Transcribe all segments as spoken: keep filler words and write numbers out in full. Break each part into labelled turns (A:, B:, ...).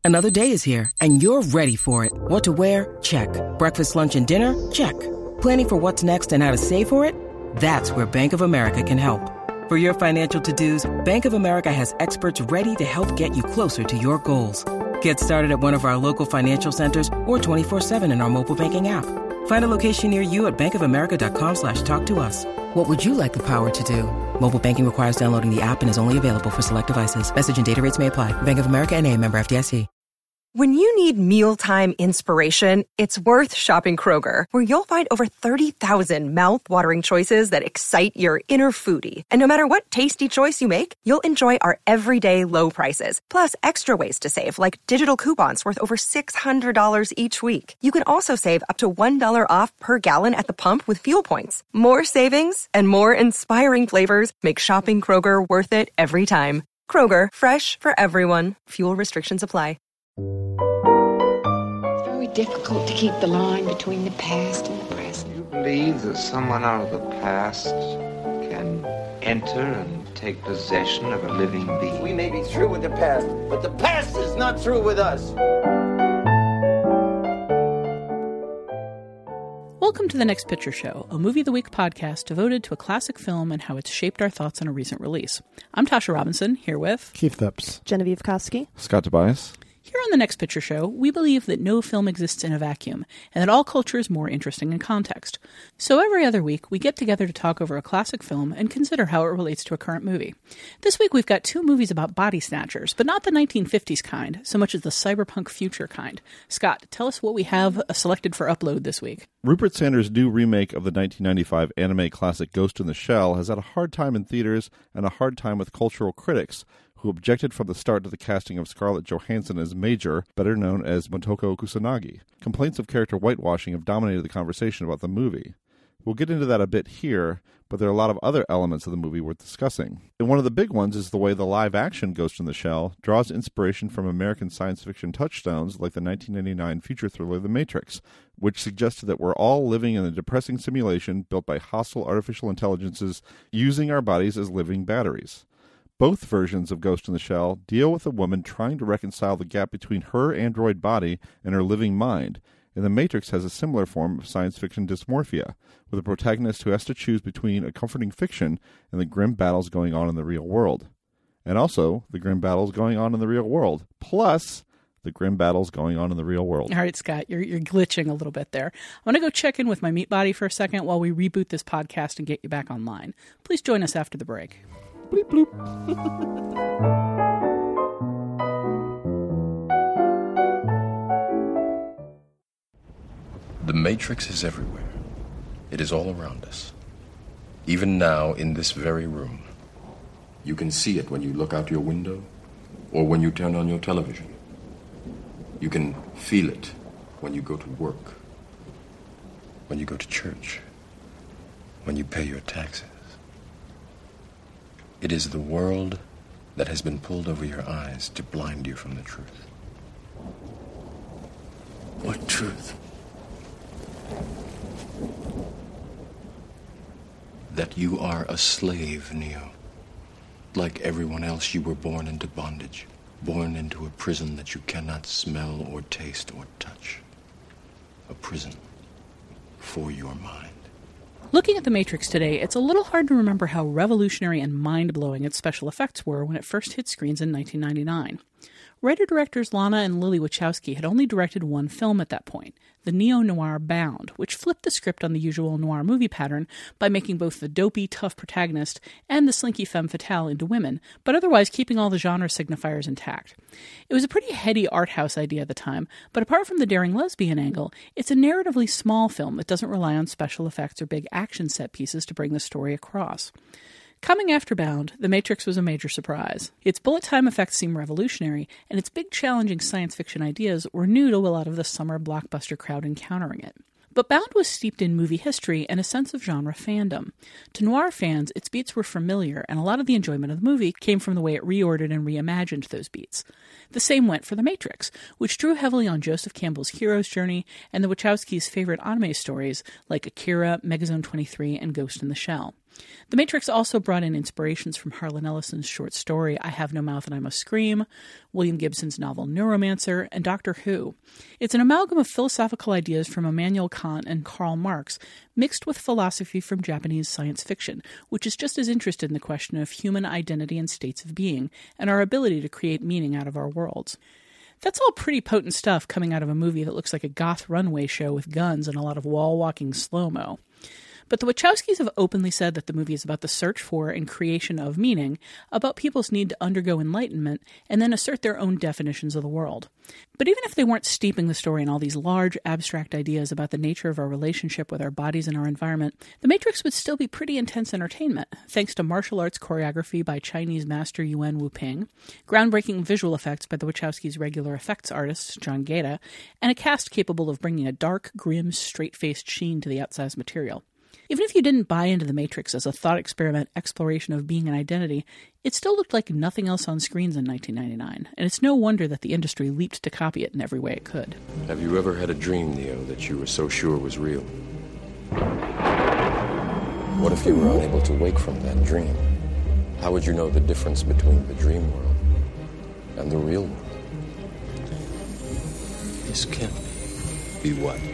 A: Another day is here, and you're ready for it. What to wear? Check. Breakfast, lunch, and dinner? Check. Planning for what's next and how to save for it? That's where Bank of America can help. For your financial to-dos, Bank of America has experts ready to help get you closer to your goals. Get started at one of our local financial centers or twenty-four seven in our mobile banking app. Find a location near you at bankofamerica.com slash talk to us. What would you like the power to do? Mobile banking requires downloading the app and is only available for select devices. Message and data rates may apply. Bank of America N A, member F D I C.
B: When you need mealtime inspiration, it's worth shopping Kroger, where you'll find over thirty thousand mouth-watering choices that excite your inner foodie. And no matter what tasty choice you make, you'll enjoy our everyday low prices, plus extra ways to save, like digital coupons worth over six hundred dollars each week. You can also save up to one dollar off per gallon at the pump with fuel points. More savings and more inspiring flavors make shopping Kroger worth it every time. Kroger, fresh for everyone. Fuel restrictions apply.
C: It's very difficult to keep the line between the past and the present.
D: You believe that someone out of the past can enter and take possession of a living being?
E: We may be through with the past, but the past is not through with us.
F: Welcome to The Next Picture Show, a Movie of the Week podcast devoted to a classic film and how it's shaped our thoughts on a recent release. I'm Tasha Robinson, here with
G: Keith Phipps,
H: Genevieve Koski,
I: Scott Tobias.
F: Here on The Next Picture Show, we believe that no film exists in a vacuum, and that all culture is more interesting in context. So every other week, we get together to talk over a classic film and consider how it relates to a current movie. This week, we've got two movies about body snatchers, but not the nineteen fifties kind, so much as the cyberpunk future kind. Scott, tell us what we have selected for upload this week.
I: Rupert Sanders' new remake of the nineteen ninety-five anime classic Ghost in the Shell has had a hard time in theaters and a hard time with cultural critics, who objected from the start to the casting of Scarlett Johansson as Major, better known as Motoko Kusanagi. Complaints of character whitewashing have dominated the conversation about the movie. We'll get into that a bit here, but there are a lot of other elements of the movie worth discussing. And one of the big ones is the way the live-action Ghost in the Shell draws inspiration from American science fiction touchstones like the nineteen ninety-nine feature thriller The Matrix, which suggested that we're all living in a depressing simulation built by hostile artificial intelligences using our bodies as living batteries. Both versions of Ghost in the Shell deal with a woman trying to reconcile the gap between her android body and her living mind, and The Matrix has a similar form of science fiction dysmorphia, with a protagonist who has to choose between a comforting fiction and the grim battles going on in the real world. And also, the grim battles going on in the real world, plus the grim battles going on in the real world.
F: All right, Scott, you're, you're glitching a little bit there. I want to go check in with my meat body for a second while we reboot this podcast and get you back online. Please join us after the break.
I: Bleep, bloop.
J: The Matrix is everywhere. It is all around us. Even now, in this very room. You can see it when you look out your window or when you turn on your television. You can feel it when you go to work, when you go to church, when you pay your taxes. It is the world that has been pulled over your eyes to blind you from the truth.
E: What truth?
J: That you are a slave, Neo. Like everyone else, you were born into bondage, born into a prison that you cannot smell or taste or touch. A prison for your mind.
F: Looking at The Matrix today, it's a little hard to remember how revolutionary and mind-blowing its special effects were when it first hit screens in nineteen ninety-nine. Writer-directors Lana and Lily Wachowski had only directed one film at that point, the neo-noir Bound, which flipped the script on the usual noir movie pattern by making both the dopey, tough protagonist and the slinky femme fatale into women, but otherwise keeping all the genre signifiers intact. It was a pretty heady art house idea at the time, but apart from the daring lesbian angle, it's a narratively small film that doesn't rely on special effects or big action set pieces to bring the story across. Coming after Bound, The Matrix was a major surprise. Its bullet-time effects seem revolutionary, and its big challenging science fiction ideas were new to a lot of the summer blockbuster crowd encountering it. But Bound was steeped in movie history and a sense of genre fandom. To noir fans, its beats were familiar, and a lot of the enjoyment of the movie came from the way it reordered and reimagined those beats. The same went for The Matrix, which drew heavily on Joseph Campbell's hero's journey and the Wachowskis' favorite anime stories like Akira, Megazone twenty-three, and Ghost in the Shell. The Matrix also brought in inspirations from Harlan Ellison's short story I Have No Mouth and I Must Scream, William Gibson's novel Neuromancer, and Doctor Who. It's an amalgam of philosophical ideas from Immanuel Kant and Karl Marx, mixed with philosophy from Japanese science fiction, which is just as interested in the question of human identity and states of being, and our ability to create meaning out of our worlds. That's all pretty potent stuff coming out of a movie that looks like a goth runway show with guns and a lot of wall-walking slow-mo. But the Wachowskis have openly said that the movie is about the search for and creation of meaning, about people's need to undergo enlightenment, and then assert their own definitions of the world. But even if they weren't steeping the story in all these large, abstract ideas about the nature of our relationship with our bodies and our environment, The Matrix would still be pretty intense entertainment, thanks to martial arts choreography by Chinese master Yuen Wuping, groundbreaking visual effects by the Wachowskis' regular effects artist, John Gaeta, and a cast capable of bringing a dark, grim, straight-faced sheen to the outsized material. Even if you didn't buy into The Matrix as a thought experiment exploration of being and identity, it still looked like nothing else on screens in nineteen ninety-nine, and it's no wonder that the industry leaped to copy it in every way it could.
J: Have you ever had a dream, Neo, that you were so sure was real? What if you were unable to wake from that dream? How would you know the difference between the dream world and the real world? This can't be. Be what?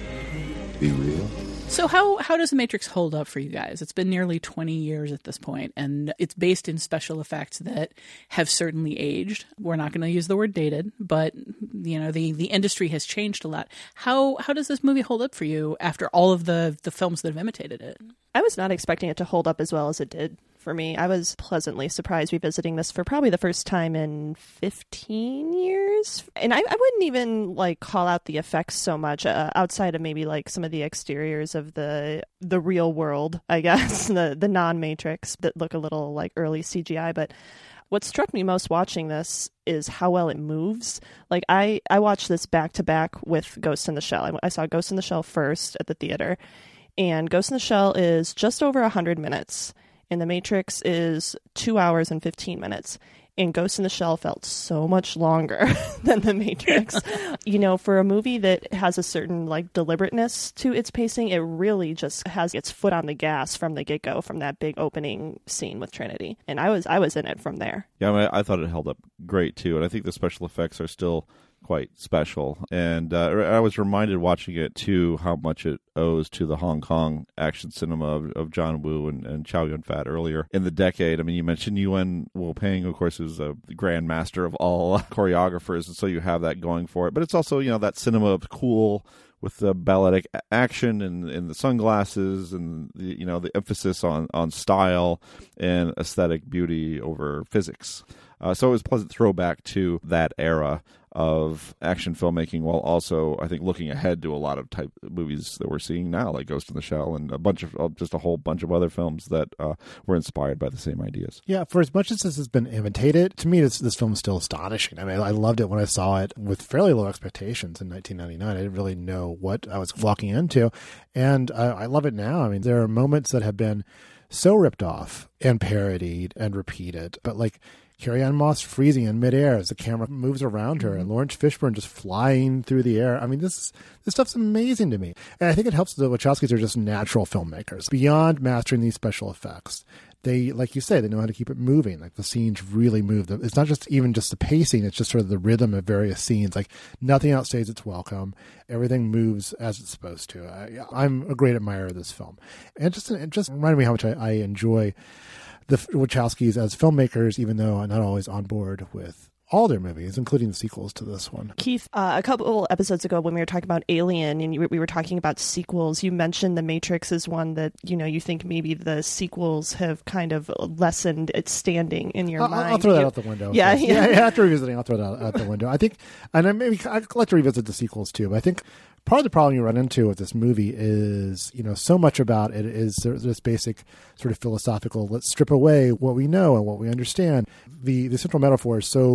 J: Be real?
F: So how how does The Matrix hold up for you guys? It's been nearly twenty years at this point, and it's based in special effects that have certainly aged. We're not going to use the word dated, but you know the, the industry has changed a lot. How how does this movie hold up for you after all of the, the films that have imitated it?
G: I was not expecting it to hold up as well as it did for me. I was pleasantly surprised revisiting this for probably the first time in fifteen years. And I, I wouldn't even like call out the effects so much uh, outside of maybe like some of the exteriors of the the real world, I guess, the, the non-Matrix that look a little like early C G I. But what struck me most watching this is how well it moves. Like I, I watched this back to back with Ghost in the Shell. I, I saw Ghost in the Shell first at the theater. And Ghost in the Shell is just over one hundred minutes. And The Matrix is two hours and fifteen minutes. And Ghost in the Shell felt so much longer than The Matrix. You know, for a movie that has a certain, like, deliberateness to its pacing, it really just has its foot on the gas from the get-go, from that big opening scene with Trinity. And I was I was in it from there.
I: Yeah, I mean, I thought it held up great, too. And I think the special effects are still quite special. And uh, I was reminded watching it, too, how much it owes to the Hong Kong action cinema of, of John Woo and, and Chow Yun-fat earlier in the decade. I mean, you mentioned Yuen Wuping, of course, who's a grand master of all choreographers, and so you have that going for it. But it's also, you know, that cinema of cool with the balletic action and, and the sunglasses and, the, you know, the emphasis on, on style and aesthetic beauty over physics. Uh, so it was a pleasant throwback to that era of action filmmaking, while also, I think, looking ahead to a lot of type movies that we're seeing now, like Ghost in the Shell and a bunch of, uh, just a whole bunch of other films that uh, were inspired by the same ideas.
H: Yeah, for as much as this has been imitated, to me, this, this film is still astonishing. I mean, I loved it when I saw it with fairly low expectations in nineteen ninety-nine. I didn't really know what I was walking into, and I, I love it now. I mean, there are moments that have been so ripped off and parodied and repeated, but like Carrie-Anne Moss freezing in midair as the camera moves around her, and Lawrence Fishburne just flying through the air. I mean, this this stuff's amazing to me. And I think it helps that the Wachowskis are just natural filmmakers. Beyond mastering these special effects, they, like you say, they know how to keep it moving. Like the scenes really move. It's not just even just the pacing, it's just sort of the rhythm of various scenes. Like nothing outstays its welcome. Everything moves as it's supposed to. I, I'm a great admirer of this film. And just, it just reminded me how much I, I enjoy the Wachowskis as filmmakers, even though I'm not always on board with all their movies, including the sequels to this one.
G: Keith, uh, a couple episodes ago when we were talking about Alien and you, we were talking about sequels, you mentioned The Matrix is one that, you know, you think maybe the sequels have kind of lessened its standing in your
H: I'll,
G: mind.
H: I'll throw that
G: you,
H: out the window.
G: Yeah, yeah.
H: yeah, yeah. After revisiting, I'll throw that out, out the window. I think, and I maybe I'd like to revisit the sequels too, but I think part of the problem you run into with this movie is, you know, so much about it is this basic sort of philosophical, let's strip away what we know and what we understand. The the central metaphor is so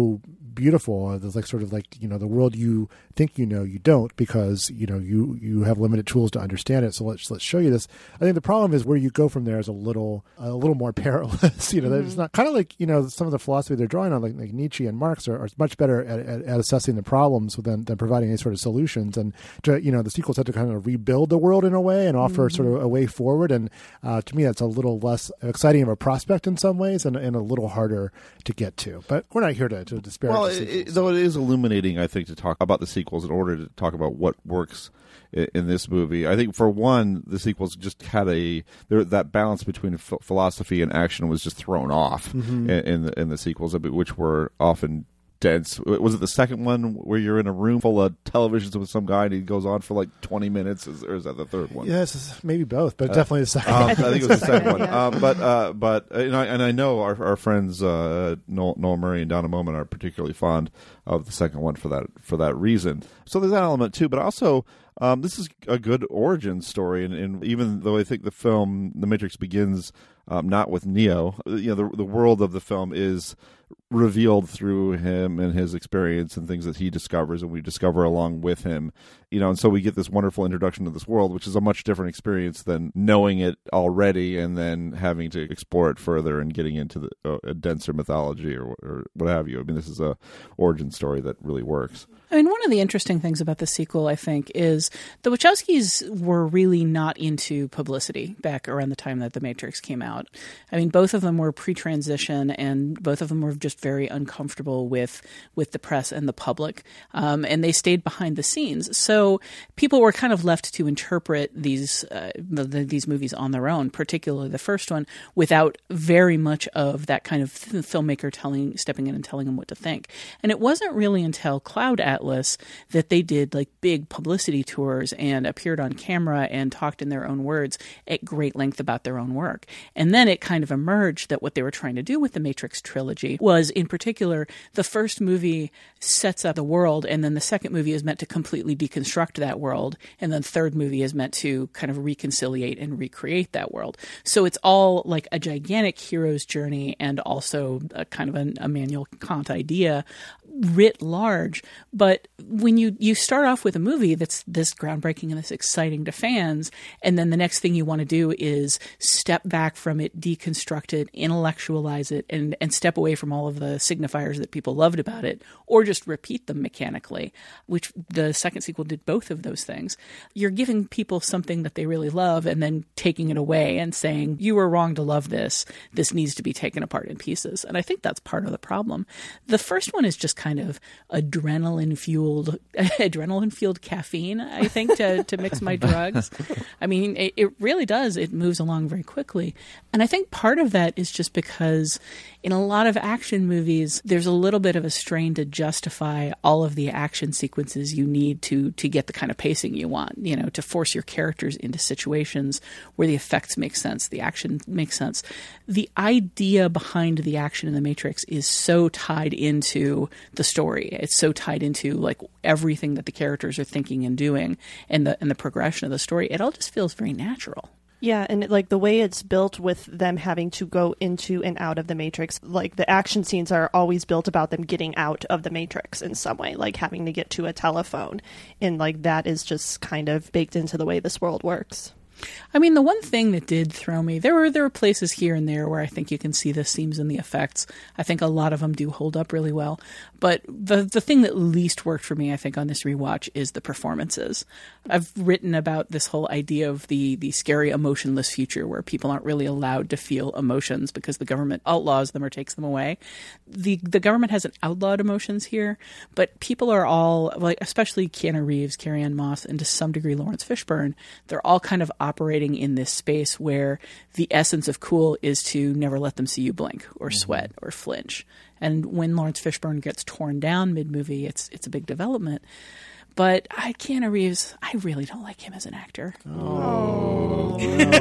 H: beautiful. There's like sort of like, you know, the world you think you know, you don't, because, you know, you, you have limited tools to understand it. So let's, let's show you this. I think the problem is where you go from there is a little, a little more perilous. you know, mm-hmm. It's not kind of like, you know, some of the philosophy they're drawing on, like, like Nietzsche and Marx are, are much better at, at, at assessing the problems than, than providing any sort of solutions. And, to, you know, the sequels had to kind of rebuild the world in a way and offer mm-hmm. sort of a way forward. And uh, to me, that's a little less exciting of a prospect in some ways and, and a little harder to get to. But we're not here to, to disparage
I: well,
H: the sequels.
I: It, though it is illuminating, I think, to talk about the sequels in order to talk about what works in, in this movie. I think, for one, the sequels just had a there, that balance between ph- philosophy and action was just thrown off mm-hmm. in, in, the, in the sequels, which were often dense. Was it the second one where you're in a room full of televisions with some guy and he goes on for like twenty minutes, or is that the third one?
H: Yes, maybe both, but uh, definitely the second.
I: Um, I think it was the second one. Yeah. Um, but uh, but uh, and, I, and I know our our friends uh, Noel, Noel Murray and Donna Moman are particularly fond of the second one for that for that reason. So there's that element too, but also. Um, this is a good origin story, and, and even though I think the film The Matrix begins um, not with Neo, you know, the the world of the film is revealed through him and his experience and things that he discovers and we discover along with him, you know, and so we get this wonderful introduction to this world, which is a much different experience than knowing it already and then having to explore it further and getting into the, uh, a denser mythology or, or what have you. I mean, this is a origin story that really works.
F: I mean, one of the interesting things about the sequel, I think, is the Wachowskis were really not into publicity back around the time that The Matrix came out. I mean, both of them were pre-transition, and both of them were just very uncomfortable with with the press and the public, um, and they stayed behind the scenes. So people were kind of left to interpret these uh, the, the, these movies on their own, particularly the first one, without very much of that kind of filmmaker telling, stepping in and telling them what to think. And it wasn't really until Cloud Atlas that they did like big publicity tours and appeared on camera and talked in their own words at great length about their own work. And then it kind of emerged that what they were trying to do with the Matrix trilogy was, in particular, the first movie sets up the world, and then the second movie is meant to completely deconstruct that world, and then the third movie is meant to kind of reconciliate and recreate that world. So it's all like a gigantic hero's journey and also a kind of an Immanuel Kant idea writ large. But when you, you start off with a movie that's this groundbreaking and this exciting to fans, and then the next thing you want to do is step back from it, deconstruct it, intellectualize it, and, and step away from all of the signifiers that people loved about it, or just repeat them mechanically, which the second sequel did both of those things. You're giving people something that they really love and then taking it away and saying, you were wrong to love this. This needs to be taken apart in pieces. And I think that's part of the problem. The first one is just kind of adrenaline fueled, adrenaline fueled caffeine, I think, to, to mix my drugs. I mean, it, it really does. It moves along very quickly. And I think part of that is just because in a lot of action movies, there's a little bit of a strain to justify all of the action sequences you need to to get the kind of pacing you want, you know, to force your characters into situations where the effects make sense, the action makes sense. The idea behind the action in The Matrix is so tied into the story. It's so tied into like everything that the characters are thinking and doing, and the and the progression of the story. It all just feels very natural.
G: Yeah, and like the way it's built with them having to go into and out of the Matrix, like the action scenes are always built about them getting out of the Matrix in some way, like having to get to a telephone. And like that is just kind of baked into the way this world works.
F: I mean, the one thing that did throw me, there were there were places here and there where I think you can see the seams and the effects. I think a lot of them do hold up really well. But the the thing that least worked for me, I think, on this rewatch is the performances. I've written about this whole idea of the the scary emotionless future where people aren't really allowed to feel emotions because the government outlaws them or takes them away. The the government hasn't outlawed emotions here, but people are all, like, especially Keanu Reeves, Carrie-Anne Moss, and to some degree Lawrence Fishburne, they're all kind of operating in this space where the essence of cool is to never let them see you blink or sweat or flinch. And when Lawrence Fishburne gets torn down mid-movie, it's it's a big development. But I, Keanu Reeves, I really don't like him as an actor.
H: Oh, no,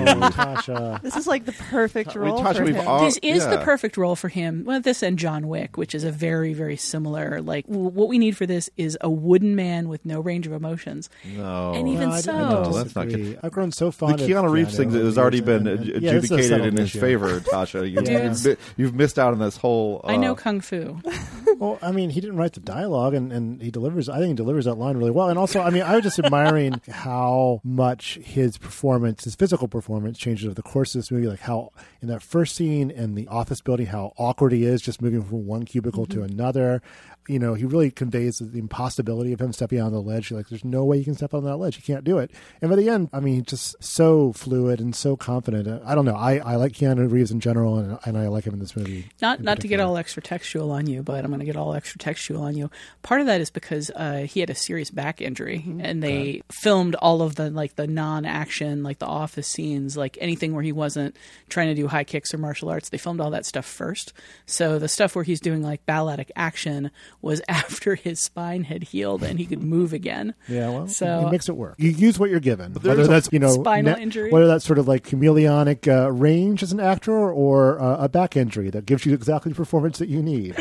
H: Tasha.
G: This is like the perfect role
I: Tasha,
G: for
I: we've
G: him.
I: all-
F: This is
I: yeah.
F: the perfect role for him. Well, this and John Wick, which is a very, very similar, like, w- what we need for this is a wooden man with no range of emotions.
I: No.
F: And even
H: No, I,
F: so.
H: I don't
I: No, that's not
H: disagree.
I: good.
H: I've grown so
I: The
H: fond of
I: Keanu Reeves thing
H: over
I: has
H: the
I: already
H: years,
I: been
H: and-
I: ad-
H: and- yeah, this is a
I: adjudicated
H: settled
I: in his
H: issue.
I: favor, Tasha. You,
F: Yes.
I: you've, mi- you've missed out on this whole. Uh,
F: I know Kung Fu.
H: Well, I mean, he didn't write the dialogue, and, and he delivers, I think he delivers that line really well. And also, I mean, I was just admiring how much his performance, his physical performance changes over the course of this movie, like how in that first scene in the office building, how awkward he is just moving from one cubicle mm-hmm. to another. You know, he really conveys the impossibility of him stepping on the ledge. You're like, there's no way you can step on that ledge. You can't do it. And by the end, I mean, he's just so fluid and so confident. I don't know. I, I like Keanu Reeves in general, and, and I like him in this movie.
F: Not not to get all extra textual on you, but I'm going to get all extra textual on you. Part of that is because uh, he had a serious back injury, mm-hmm. and they okay. filmed all of the like the non-action, like the office scenes, like anything where he wasn't trying to do high kicks or martial arts. They filmed all that stuff first. So the stuff where he's doing like balletic action was after his spine had healed and he could move again.
H: Yeah, well,
F: so
H: it makes it work. You use what you're given, whether that's you know
F: spinal ne- injury,
H: whether that's sort of like chameleonic uh, range as an actor, or uh, a back injury that gives you exactly the performance that you need.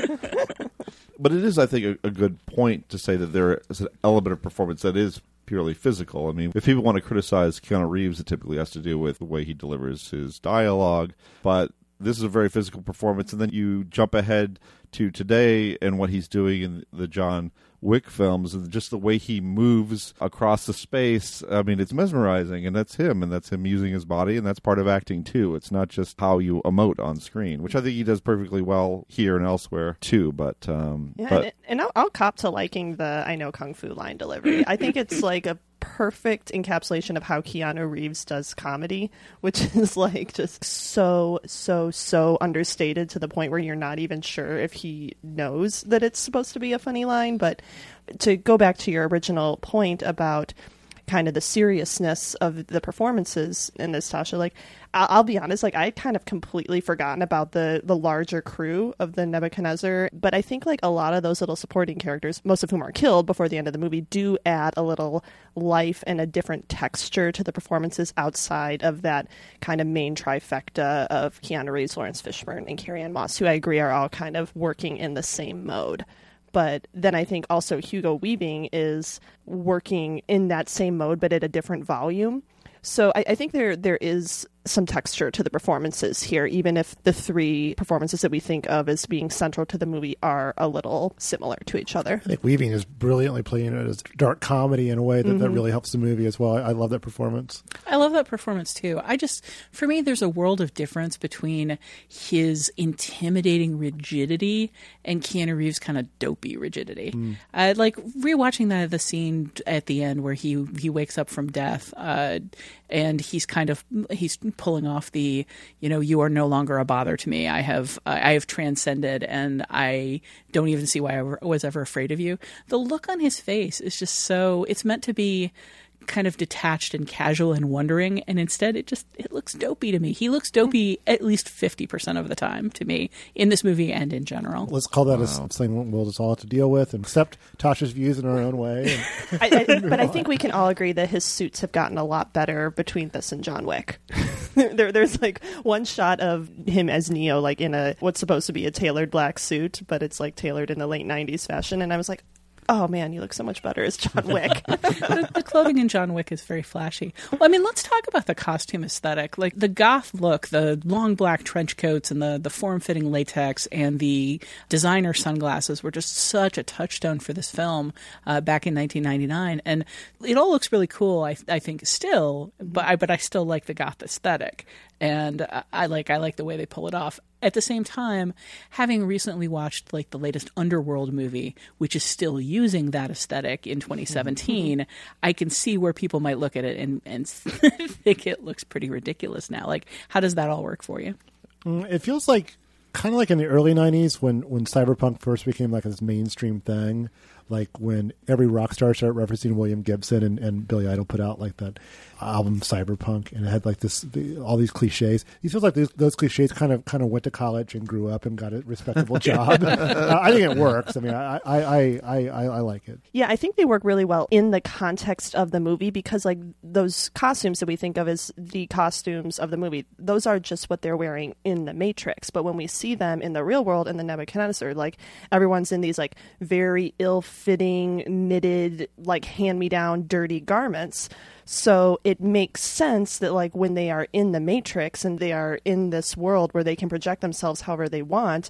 I: But it is, I think, a, a good point to say that there is an element of performance that is purely physical. I mean, if people want to criticize Keanu Reeves, it typically has to do with the way he delivers his dialogue, but this is a very physical performance. And then you jump ahead to today and what he's doing in the John Wick films, and just the way he moves across the space. I mean, it's mesmerizing, and that's him, and that's him using his body, and that's part of acting too. It's not just how you emote on screen, which I think he does perfectly well here and elsewhere too. But um,
G: yeah,
I: but,
G: and, and I'll, I'll cop to liking the "I know Kung Fu" line delivery. I think it's like a perfect encapsulation of how Keanu Reeves does comedy, which is like just so, so, so understated to the point where you're not even sure if he knows that it's supposed to be a funny line. But to go back to your original point about kind of the seriousness of the performances in this, Tasha, like, I'll, I'll be honest, like, I kind of completely forgotten about the, the larger crew of the Nebuchadnezzar. But I think, like, a lot of those little supporting characters, most of whom are killed before the end of the movie, do add a little life and a different texture to the performances outside of that kind of main trifecta of Keanu Reeves, Lawrence Fishburne, and Carrie-Anne Moss, who I agree are all kind of working in the same mode. But then I think also Hugo Weaving is working in that same mode, but at a different volume. So I, I think there there is some texture to the performances here, even if the three performances that we think of as being central to the movie are a little similar to each other.
H: I think Weaving is brilliantly playing it as dark comedy in a way that, mm-hmm. that really helps the movie as well. I, I love that performance.
F: I love that performance too. I just, for me, there's a world of difference between his intimidating rigidity and Keanu Reeves' kind of dopey rigidity. Mm. I like rewatching that the scene at the end where he he wakes up from death, uh, and he's kind of he's pulling off the, you know, you are no longer a bother to me. I have uh, I have transcended, and I don't even see why I was ever afraid of you. The look on his face is just so, it's meant to be kind of detached and casual and wondering, and instead it just it looks dopey to me. He looks dopey at least fifty percent of the time to me in this movie and in general.
H: Let's call that wow. a something we'll just all have to deal with and accept Tasha's views in our own way. And
G: I, I, but I think we can all agree that his suits have gotten a lot better between this and John Wick. there, there's like one shot of him as Neo, like in a what's supposed to be a tailored black suit, but it's like tailored in the late nineties fashion, and I was like, oh man, you look so much better as John Wick.
F: the, the clothing in John Wick is very flashy. Well, I mean, let's talk about the costume aesthetic. Like the goth look, the long black trench coats and the, the form-fitting latex and the designer sunglasses were just such a touchstone for this film uh, back in nineteen ninety-nine. And it all looks really cool, I, I think, still, but I, but I still like the goth aesthetic. And I, I like I like the way they pull it off. At the same time, having recently watched like the latest Underworld movie, which is still using that aesthetic in twenty seventeen, mm-hmm. I can see where people might look at it and, and think it looks pretty ridiculous now. Like, how does that all work for you?
H: It feels like kind of like in the early nineties when, when cyberpunk first became like this mainstream thing. Like when every rock star started referencing William Gibson, and, and Billy Idol put out like that album Cyberpunk, and it had like this all these cliches. It feels like those, those cliches kind of kind of went to college and grew up and got a respectable job. uh, I think it works. I mean, I I, I, I I like it.
G: Yeah, I think they work really well in the context of the movie, because like those costumes that we think of as the costumes of the movie, those are just what they're wearing in the Matrix. But when we see them in the real world in the Nebuchadnezzar, like everyone's in these like very ill fitting, knitted, like hand-me-down dirty garments. So it makes sense that like when they are in the Matrix and they are in this world where they can project themselves however they want,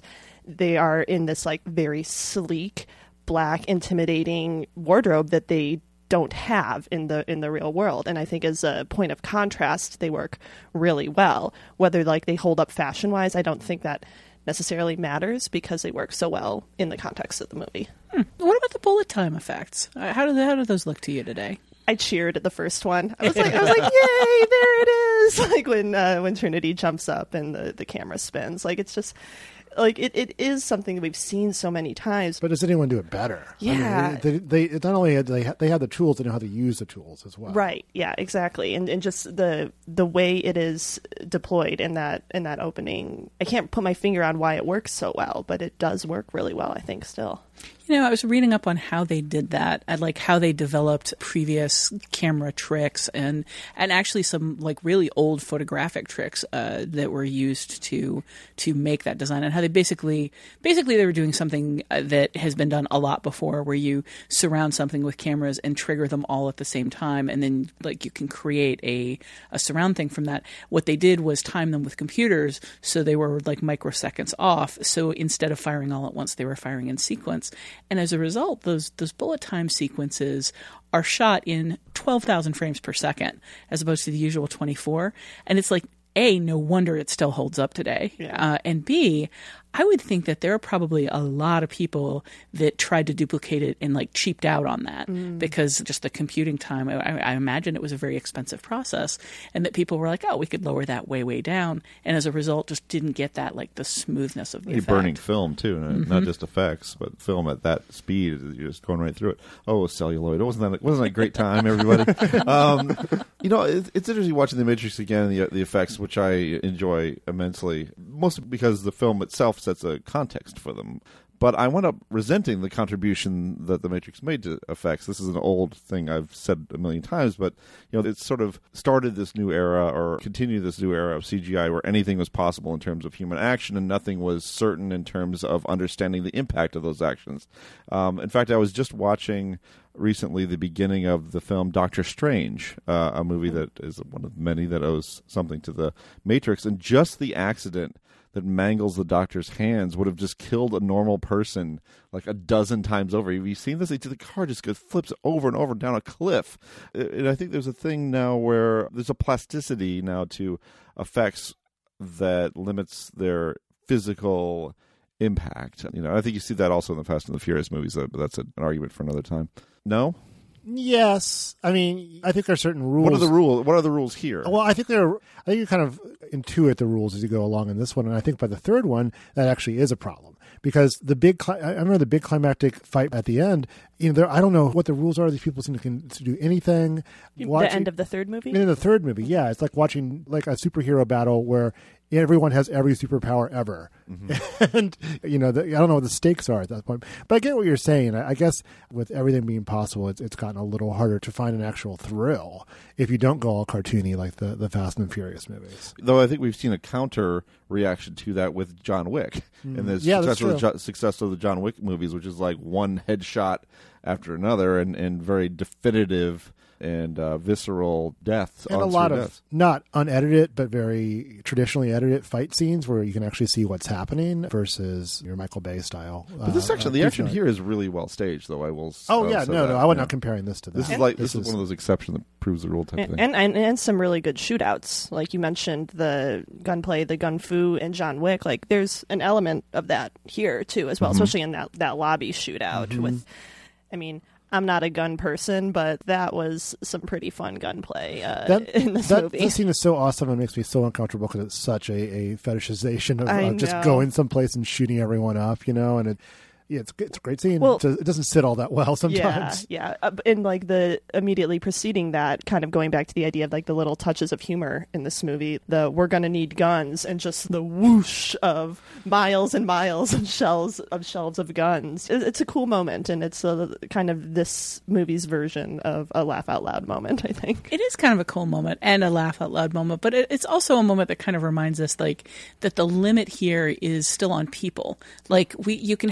G: they are in this like very sleek, black, intimidating wardrobe that they don't have in the in the real world. And I think as a point of contrast, they work really well. Whether like they hold up fashion wise, I don't think that necessarily matters because they work so well in the context of the movie.
F: Hmm. What about the bullet time effects? Uh, how do how do those look to you today?
G: I cheered at the first one. I was like, I was like, yay, there it is! Like when uh, when Trinity jumps up and the, the camera spins. Like it's just like it, it is something that we've seen so many times.
H: But does anyone do it better?
G: Yeah,
H: I mean, they, they, they not only have, they ha- they have the tools, they know how to use the tools as well.
G: Right? Yeah, exactly. And and just the the way it is deployed in that in that opening, I can't put my finger on why it works so well, but it does work really well. I think still.
F: You know, I was reading up on how they did that, and like how they developed previous camera tricks and and actually some like really old photographic tricks uh, that were used to to make that design, and how they basically basically they were doing something that has been done a lot before, where you surround something with cameras and trigger them all at the same time, and then like you can create a a surround thing from that. What they did was time them with computers, so they were like microseconds off. So instead of firing all at once, they were firing in sequence. And as a result, those those bullet time sequences are shot in twelve thousand frames per second, as opposed to the usual twenty-four. And it's like, A, no wonder it still holds up today. Yeah. Uh, and B, I would think that there are probably a lot of people that tried to duplicate it and like cheaped out on that mm. because just the computing time. I, I imagine it was a very expensive process, and that people were like, "Oh, we could lower that way, way down," and as a result, just didn't get that like the smoothness of the
I: You're
F: effect.
I: burning film too,
F: mm-hmm.
I: not just effects, but film at that speed. You're just going right through it. Oh, celluloid! Wasn't that wasn't that a great time, everybody? um, you know, it, it's interesting watching The Matrix again, the the effects, which I enjoy immensely, mostly because the film itself sets a context for them. But I wound up resenting the contribution that The Matrix made to effects. This is an old thing I've said a million times, but you know, it sort of started this new era, or continued this new era of C G I, where anything was possible in terms of human action, and nothing was certain in terms of understanding the impact of those actions. Um, in fact, I was just watching recently the beginning of the film Doctor Strange, uh, a movie that is one of many that owes something to The Matrix, and just the accident that mangles the Doctor's hands would have just killed a normal person like a dozen times over. Have you seen this? The car just goes, flips over and over down a cliff. And I think there's a thing now where there's a plasticity now to effects that limits their physical impact. You know, I think you see that also in the Fast and the Furious movies, but that's an argument for another time. No?
H: Yes, I mean, I think there are certain rules.
I: What are the rules? What are the rules here?
H: Well, I think there. Are, I think you kind of intuit the rules as you go along in this one, and I think by the third one, that actually is a problem because the big. I remember the big climactic fight at the end. You know, there, I don't know what the rules are. These people seem to, can, to do anything.
G: Watching, the end of the third movie.
H: In the third movie, yeah, it's like watching like a superhero battle where everyone has every superpower ever. Mm-hmm. And, you know, the, I don't know what the stakes are at that point. But I get what you're saying. I, I guess with everything being possible, it's, it's gotten a little harder to find an actual thrill if you don't go all cartoony like the, the Fast and Furious movies.
I: Though I think we've seen a counter reaction to that with John Wick. Mm. And the
H: yeah,
I: success,
H: of
I: the, success of the John Wick movies, which is like one headshot after another and, and very definitive and uh, visceral deaths.
H: And a lot of deaths. Not unedited, but very traditionally edited fight scenes where you can actually see what's happening versus your Michael Bay style.
I: But this
H: uh,
I: action,
H: uh,
I: the action
H: night.
I: here is really well staged, though. I will.
H: Oh
I: uh,
H: yeah, no,
I: that,
H: no, I was
I: yeah.
H: not comparing this to that.
I: This is like this, this is, is one of those exceptions that proves the rule type
G: and,
I: thing.
G: And, and and some really good shootouts, like you mentioned, the gunplay, the gun fu, and John Wick. Like there's an element of that here too, as well, mm-hmm. especially in that that lobby shootout mm-hmm. with. I mean. I'm not a gun person, but that was some pretty fun gunplay uh,
H: that,
G: in this
H: that,
G: movie.
H: That scene is so awesome and makes me so uncomfortable because it's such a, a fetishization of, of just
G: know.
H: going someplace and shooting everyone up, you know, and it. Yeah, it's it's a great scene.
G: Well,
H: it doesn't sit all that well sometimes.
G: Yeah, yeah. Uh, and like the immediately preceding that, kind of going back to the idea of like the little touches of humor in this movie, the we're gonna need guns and just the whoosh of miles and miles of shelves of shelves of guns. It, it's a cool moment, and it's a kind of this movie's version of a laugh out loud moment. I think
F: it is kind of a cool moment and a laugh out loud moment, but it, it's also a moment that kind of reminds us like that the limit here is still on people. Like we, you can have a million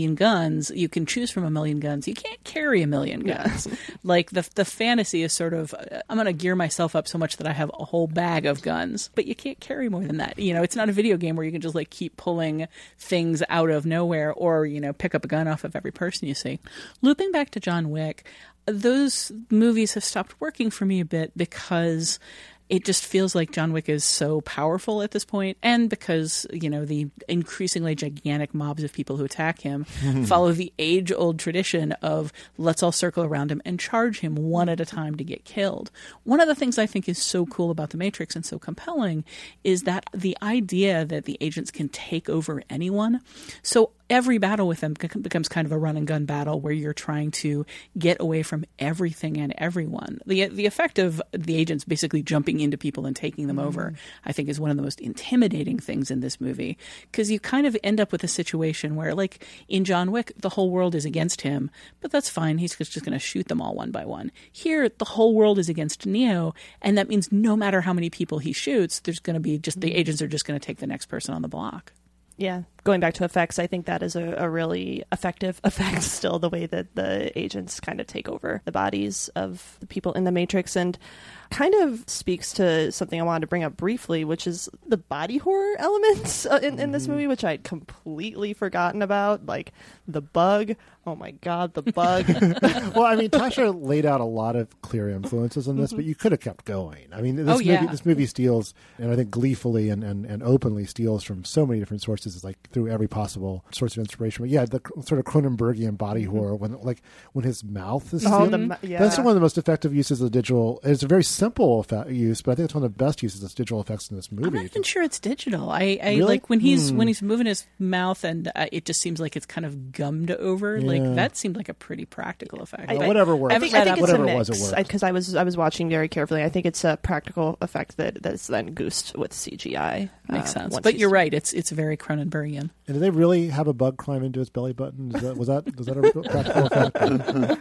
F: million guns. You can choose from a million guns. You can't carry a million guns. Yeah. Like the the fantasy is sort of, I'm going to gear myself up so much that I have a whole bag of guns, but you can't carry more than that. You know, it's not a video game where you can just like keep pulling things out of nowhere or, you know, pick up a gun off of every person you see. Looping back to John Wick, those movies have stopped working for me a bit because it just feels like John Wick is so powerful at this point, and because, you know, the increasingly gigantic mobs of people who attack him follow the age-old tradition of let's all circle around him and charge him one at a time to get killed. One of the things I think is so cool about The Matrix and so compelling is that the idea that the agents can take over anyone. So every battle with them becomes kind of a run and gun battle where you're trying to get away from everything and everyone. The the effect of the agents basically jumping into people and taking them mm. over, I think, is one of the most intimidating things in this movie, because you kind of end up with a situation where, like in John Wick, the whole world is against him, but that's fine. He's just going to shoot them all one by one. Here, the whole world is against Neo, and that means no matter how many people he shoots, there's going to be just the agents are just going to take the next person on the block.
G: Yeah. Going back to effects, I think that is a, a really effective effect still, the way that the agents kind of take over the bodies of the people in the Matrix, and kind of speaks to something I wanted to bring up briefly, which is the body horror elements in, in this movie, which I'd completely forgotten about. Like the bug. Oh my God, the bug.
H: Well, I mean, Tasha laid out a lot of clear influences in this, mm-hmm. but you could have kept going. I mean, this,
F: oh, yeah.
H: movie, this movie steals, and I think gleefully and, and, and openly steals from so many different sources, like through every possible source of inspiration. But yeah, the sort of Cronenbergian body mm-hmm. horror, when like when his mouth is
G: oh,
H: stealing,
G: the, yeah.
H: that's one of the most effective uses of digital. It's a very simple effect, use, but I think it's one of the best uses of digital effects in this movie.
F: I'm not even sure it's digital. I, I
H: really?
F: like when he's
H: hmm.
F: when he's moving his mouth, and uh, it just seems like it's kind of gummed over.
H: Yeah.
F: Like that seemed like a pretty practical effect.
H: Well, whatever works.
G: I think, I think it's
H: whatever
G: a
H: it
G: mix,
H: was, it worked.
G: because I, I was I was watching very carefully. I think it's a practical effect that that's then goosed with C G I.
F: Makes
G: uh,
F: sense. But you're right. It's it's very Cronenbergian.
H: And did they really have a bug climb into his belly button? Is that, was that was that a practical effect?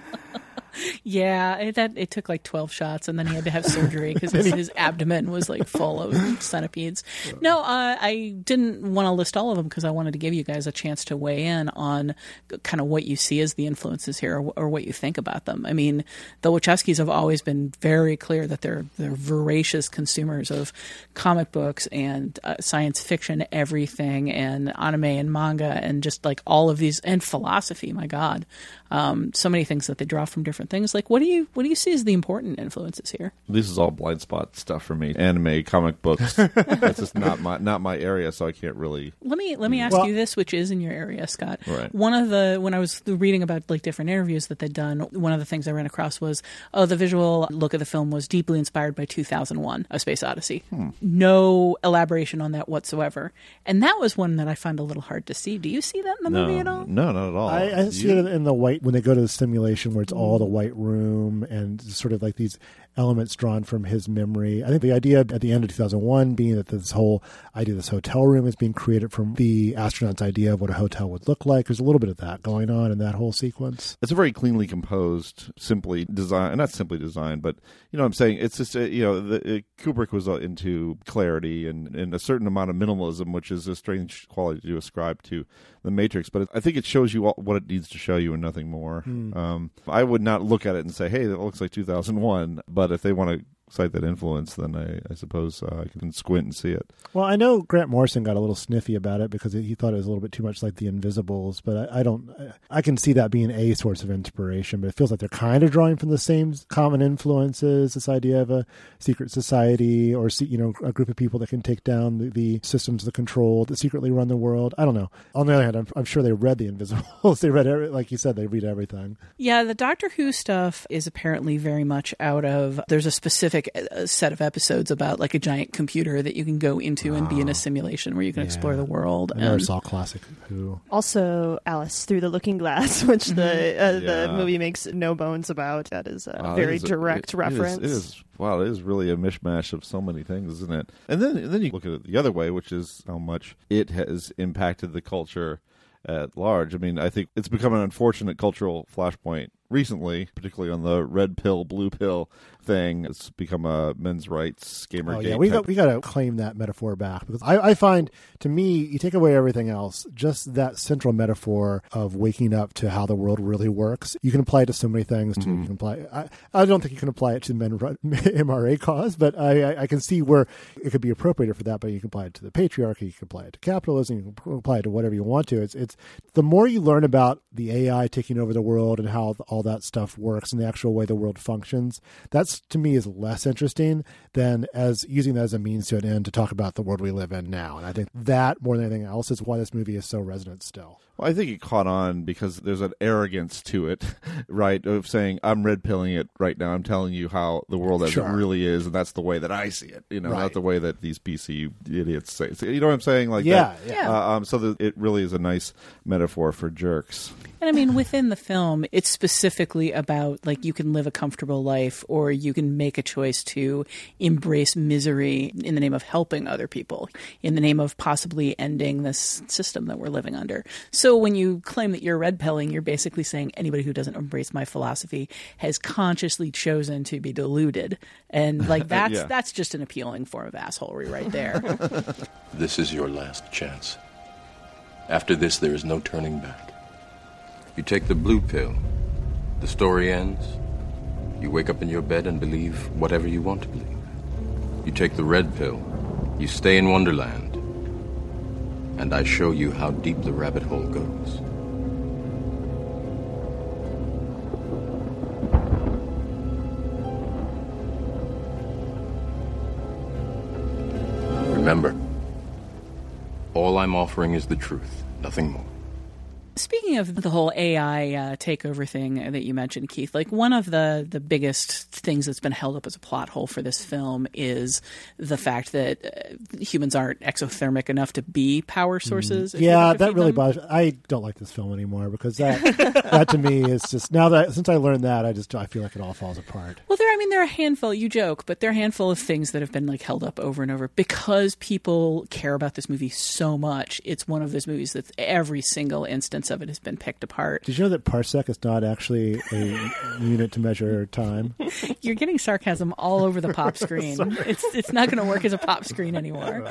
F: Yeah, it, that it took like twelve shots, and then he had to have surgery because his, his abdomen was like full of centipedes. No, uh, I didn't want to list all of them because I wanted to give you guys a chance to weigh in on kind of what you see as the influences here, or, or what you think about them. I mean, the Wachowskis have always been very clear that they're they're voracious consumers of comic books and uh, science fiction, everything, and anime and manga, and just like all of these, and philosophy. My God, um, so many things that they draw from different things. Like, what do you what do you see as the important influences here?
I: This is all blind spot stuff for me. Anime, comic books. That's just not my not my area, so I can't really.
F: Let me let me ask
H: well,
F: you this, which is in your area, Scott.
I: Right.
F: One of the when I was reading about like different interviews that they'd done, one of the things I ran across was, oh, the visual look of the film was deeply inspired by two thousand one: A Space Odyssey. Hmm. No elaboration on that whatsoever, and that was one that I find a little hard to see. Do you see that in the
I: no,
F: movie at all?
I: No, not at all.
H: I, I see
I: you?
H: it in the white when they go to the simulation where it's all the white room and sort of like these elements drawn from his memory. I think the idea at the end of two thousand one being that this whole idea of this hotel room is being created from the astronaut's idea of what a hotel would look like. There's a little bit of that going on in that whole sequence.
I: It's a very cleanly composed, simply designed, not simply designed, but you know what I'm saying? It's just, you know, the, it, Kubrick was into clarity and, and a certain amount of minimalism, which is a strange quality to ascribe to The Matrix, but it, I think it shows you all, what it needs to show you and nothing more. Hmm. Um, I would not look at it and say, hey, that looks like two thousand one, but if they want to cite that influence, then I, I suppose uh, I can squint and see it.
H: Well, I know Grant Morrison got a little sniffy about it because he thought it was a little bit too much like The Invisibles, but I, I don't, I can see that being a source of inspiration, but it feels like they're kind of drawing from the same common influences, this idea of a secret society or, you know, a group of people that can take down the, the systems of control that secretly run the world. I don't know. On the other hand, I'm, I'm sure they read The Invisibles. They read, every, like you said, they read everything.
F: Yeah, the Doctor Who stuff is apparently very much out of, there's a specific a set of episodes about like a giant computer that you can go into and be in a simulation where you can
H: yeah.
F: explore the world.
H: I never
F: and
H: saw classic Who.
G: Also, Alice Through the Looking Glass, which the uh,
I: yeah.
G: the movie makes no bones about. That is a
I: wow,
G: very
I: is a,
G: direct
I: it,
G: reference.
I: It is, it is, wow, it is really a mishmash of so many things, isn't it? And then, and then you look at it the other way, which is how much it has impacted the culture at large. I mean, I think it's become an unfortunate cultural flashpoint recently, particularly on the red pill, blue pill thing. It's become a men's rights gamer.
H: Oh yeah, we got we got to claim that metaphor back, because I, I find, to me, you take away everything else, just that central metaphor of waking up to how the world really works. You can apply it to so many things. Too. Mm-hmm. You can apply. I, I don't think you can apply it to the men M R A cause, but I, I, I can see where it could be appropriated for that. But you can apply it to the patriarchy. You can apply it to capitalism. You can apply it to whatever you want to. It's it's the more you learn about the A I taking over the world and how all that stuff works and the actual way the world functions, that's, to me, is less interesting than as using that as a means to an end to talk about the world we live in now. And I think that, more than anything else, is why this movie is so resonant still.
I: Well, I think it caught on because there's an arrogance to it, right, of saying, I'm red-pilling it right now. I'm telling you how the world as sure. it really is, and that's the way that I see it. You know, right. not the way that these P C idiots say. So, you know what I'm saying? Like
H: yeah,
I: that.
H: yeah.
I: Uh, um, so that it really is a nice metaphor for jerks.
F: And I mean, within the film, it's specifically about, like, you can live a comfortable life, or you can make a choice to embrace misery in the name of helping other people, in the name of possibly ending this system that we're living under. So when you claim that you're red pilling, you're basically saying anybody who doesn't embrace my philosophy has consciously chosen to be deluded. And like that's yeah. that's just an appealing form of assholery right there.
J: This is your last chance. After this, there is no turning back. You take the blue pill, the story ends. You wake up in your bed and believe whatever you want to believe. You take the red pill, you stay in Wonderland, and I show you how deep the rabbit hole goes. Remember, all I'm offering is the truth, nothing more.
F: Speaking of the whole A I uh, takeover thing that you mentioned, Keith, like one of the, the biggest things that's been held up as a plot hole for this film is the fact that uh, humans aren't exothermic enough to be power sources.
H: Mm. Yeah, that really them. bothers me. I don't like this film anymore because that that to me is just, now that since I learned that, I just I feel like it all falls apart.
F: Well, there I mean there are a handful, you joke, but there are a handful of things that have been like held up over and over because people care about this movie so much. It's one of those movies that every single instance of it has been picked apart.
H: Did you know that parsec is not actually a unit to measure time?
F: You're getting sarcasm all over the pop screen. it's it's not going to work as a pop screen anymore.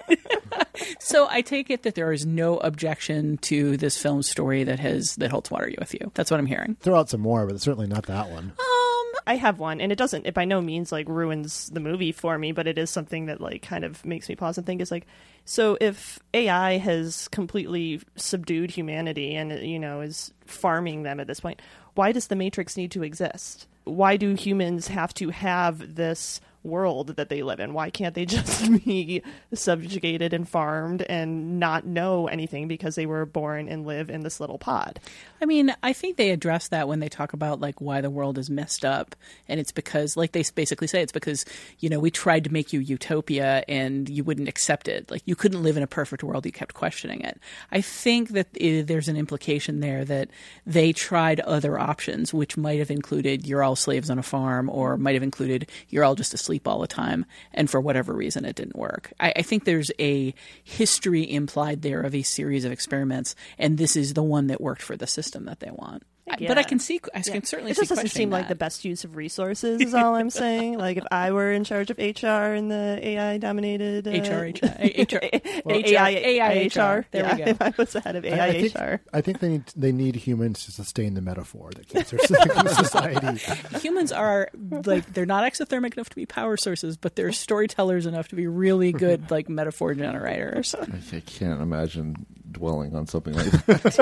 F: So I take it that there is no objection to this film's story that has that holds water with you. That's what I'm hearing.
H: Throw out some more, but certainly not that one.
G: Um, I have one, and it doesn't, it by no means like ruins the movie for me, but it is something that like kind of makes me pause and think is like, so if A I has completely subdued humanity and, you know, is farming them at this point, why does the Matrix need to exist? Why do humans have to have this world that they live in? Why can't they just be subjugated and farmed and not know anything because they were born and live in this little pod?
F: I mean, I think they address that when they talk about like why the world is messed up, and it's because, like they basically say, it's because, you know, we tried to make you utopia and you wouldn't accept it. Like you couldn't live in a perfect world, you kept questioning it. I think that it, there's an implication there that they tried other options, which might have included you're all slaves on a farm, or might have included you're all just asleep all the time, and for whatever reason it didn't work. I, I think there's a history implied there of a series of experiments, and this is the one that worked for the system that they want. Yeah. But I can see, I can yeah. certainly
G: it
F: see
G: just doesn't seem
F: that.
G: like the best use of resources is all I'm saying. Like if I were in charge of H R in the A I dominated uh,
F: H R, H R, H R,
G: well, A I, A I H R.
F: There
G: yeah,
F: we go.
G: If I was the head of A I H R,
H: I think, I think they need they need humans to sustain the metaphor that keeps our society.
F: Humans are like they're not exothermic enough to be power sources, but they're storytellers enough to be really good like metaphor generators.
I: I can't imagine dwelling on something like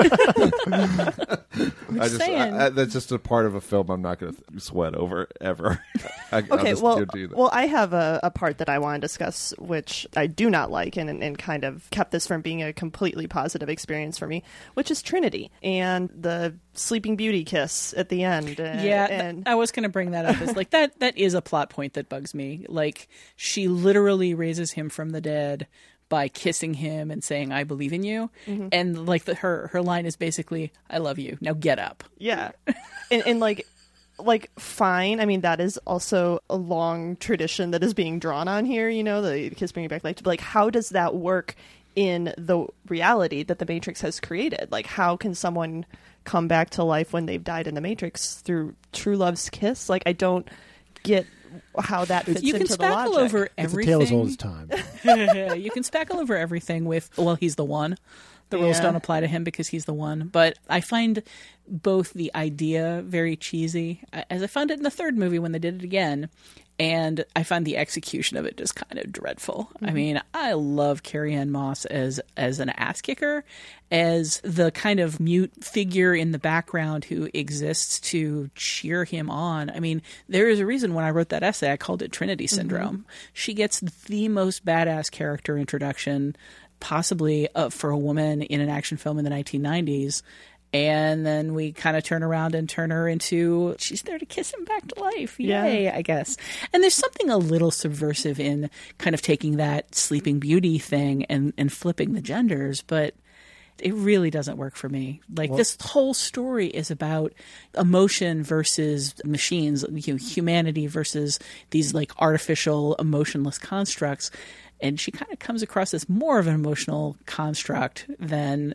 I: that. I just, I, I, that's just a part of a film I'm not going to sweat over ever. I,
G: okay, well, well, I have a, a part that I want to discuss, which I do not like, and, and kind of kept this from being a completely positive experience for me, which is Trinity and the Sleeping Beauty kiss at the end. Uh,
F: yeah,
G: and
F: th- I was going to bring that up. As like that, that is a plot point that bugs me. Like she literally raises him from the dead by kissing him and saying, I believe in you. Mm-hmm. And like the, her, her line is basically, I love you. Now get up.
G: Yeah. and, and like, like, fine. I mean, that is also a long tradition that is being drawn on here, you know, the kiss bringing back life. But like, how does that work in the reality that the Matrix has created? Like, how can someone come back to life when they've died in the Matrix through true love's kiss. Like, I don't get how that fits
F: you can
G: into the logic.
F: spackle over
H: It's
F: everything.
H: a tale as old as time.
F: You can spackle over everything with, well, he's the one. The rules
G: Yeah.
F: don't apply to him because he's the one. But I find both the idea very cheesy, as I found it in the third movie when they did it again, and I find the execution of it just kind of dreadful. Mm-hmm. I mean, I love Carrie-Anne Moss as as an ass kicker, as the kind of mute figure in the background who exists to cheer him on. I mean, there is a reason when I wrote that essay, I called it Trinity Syndrome. Mm-hmm. She gets the most badass character introduction possibly uh, for a woman in an action film in the nineteen nineties. And then we kind of turn around and turn her into, she's there to kiss him back to life. Yay, yeah. I guess. And there's something a little subversive in kind of taking that Sleeping Beauty thing and, and flipping the genders, but it really doesn't work for me. Like, well, this whole story is about emotion versus machines, you know, humanity versus these like artificial emotionless constructs. And she kind of comes across as more of an emotional construct than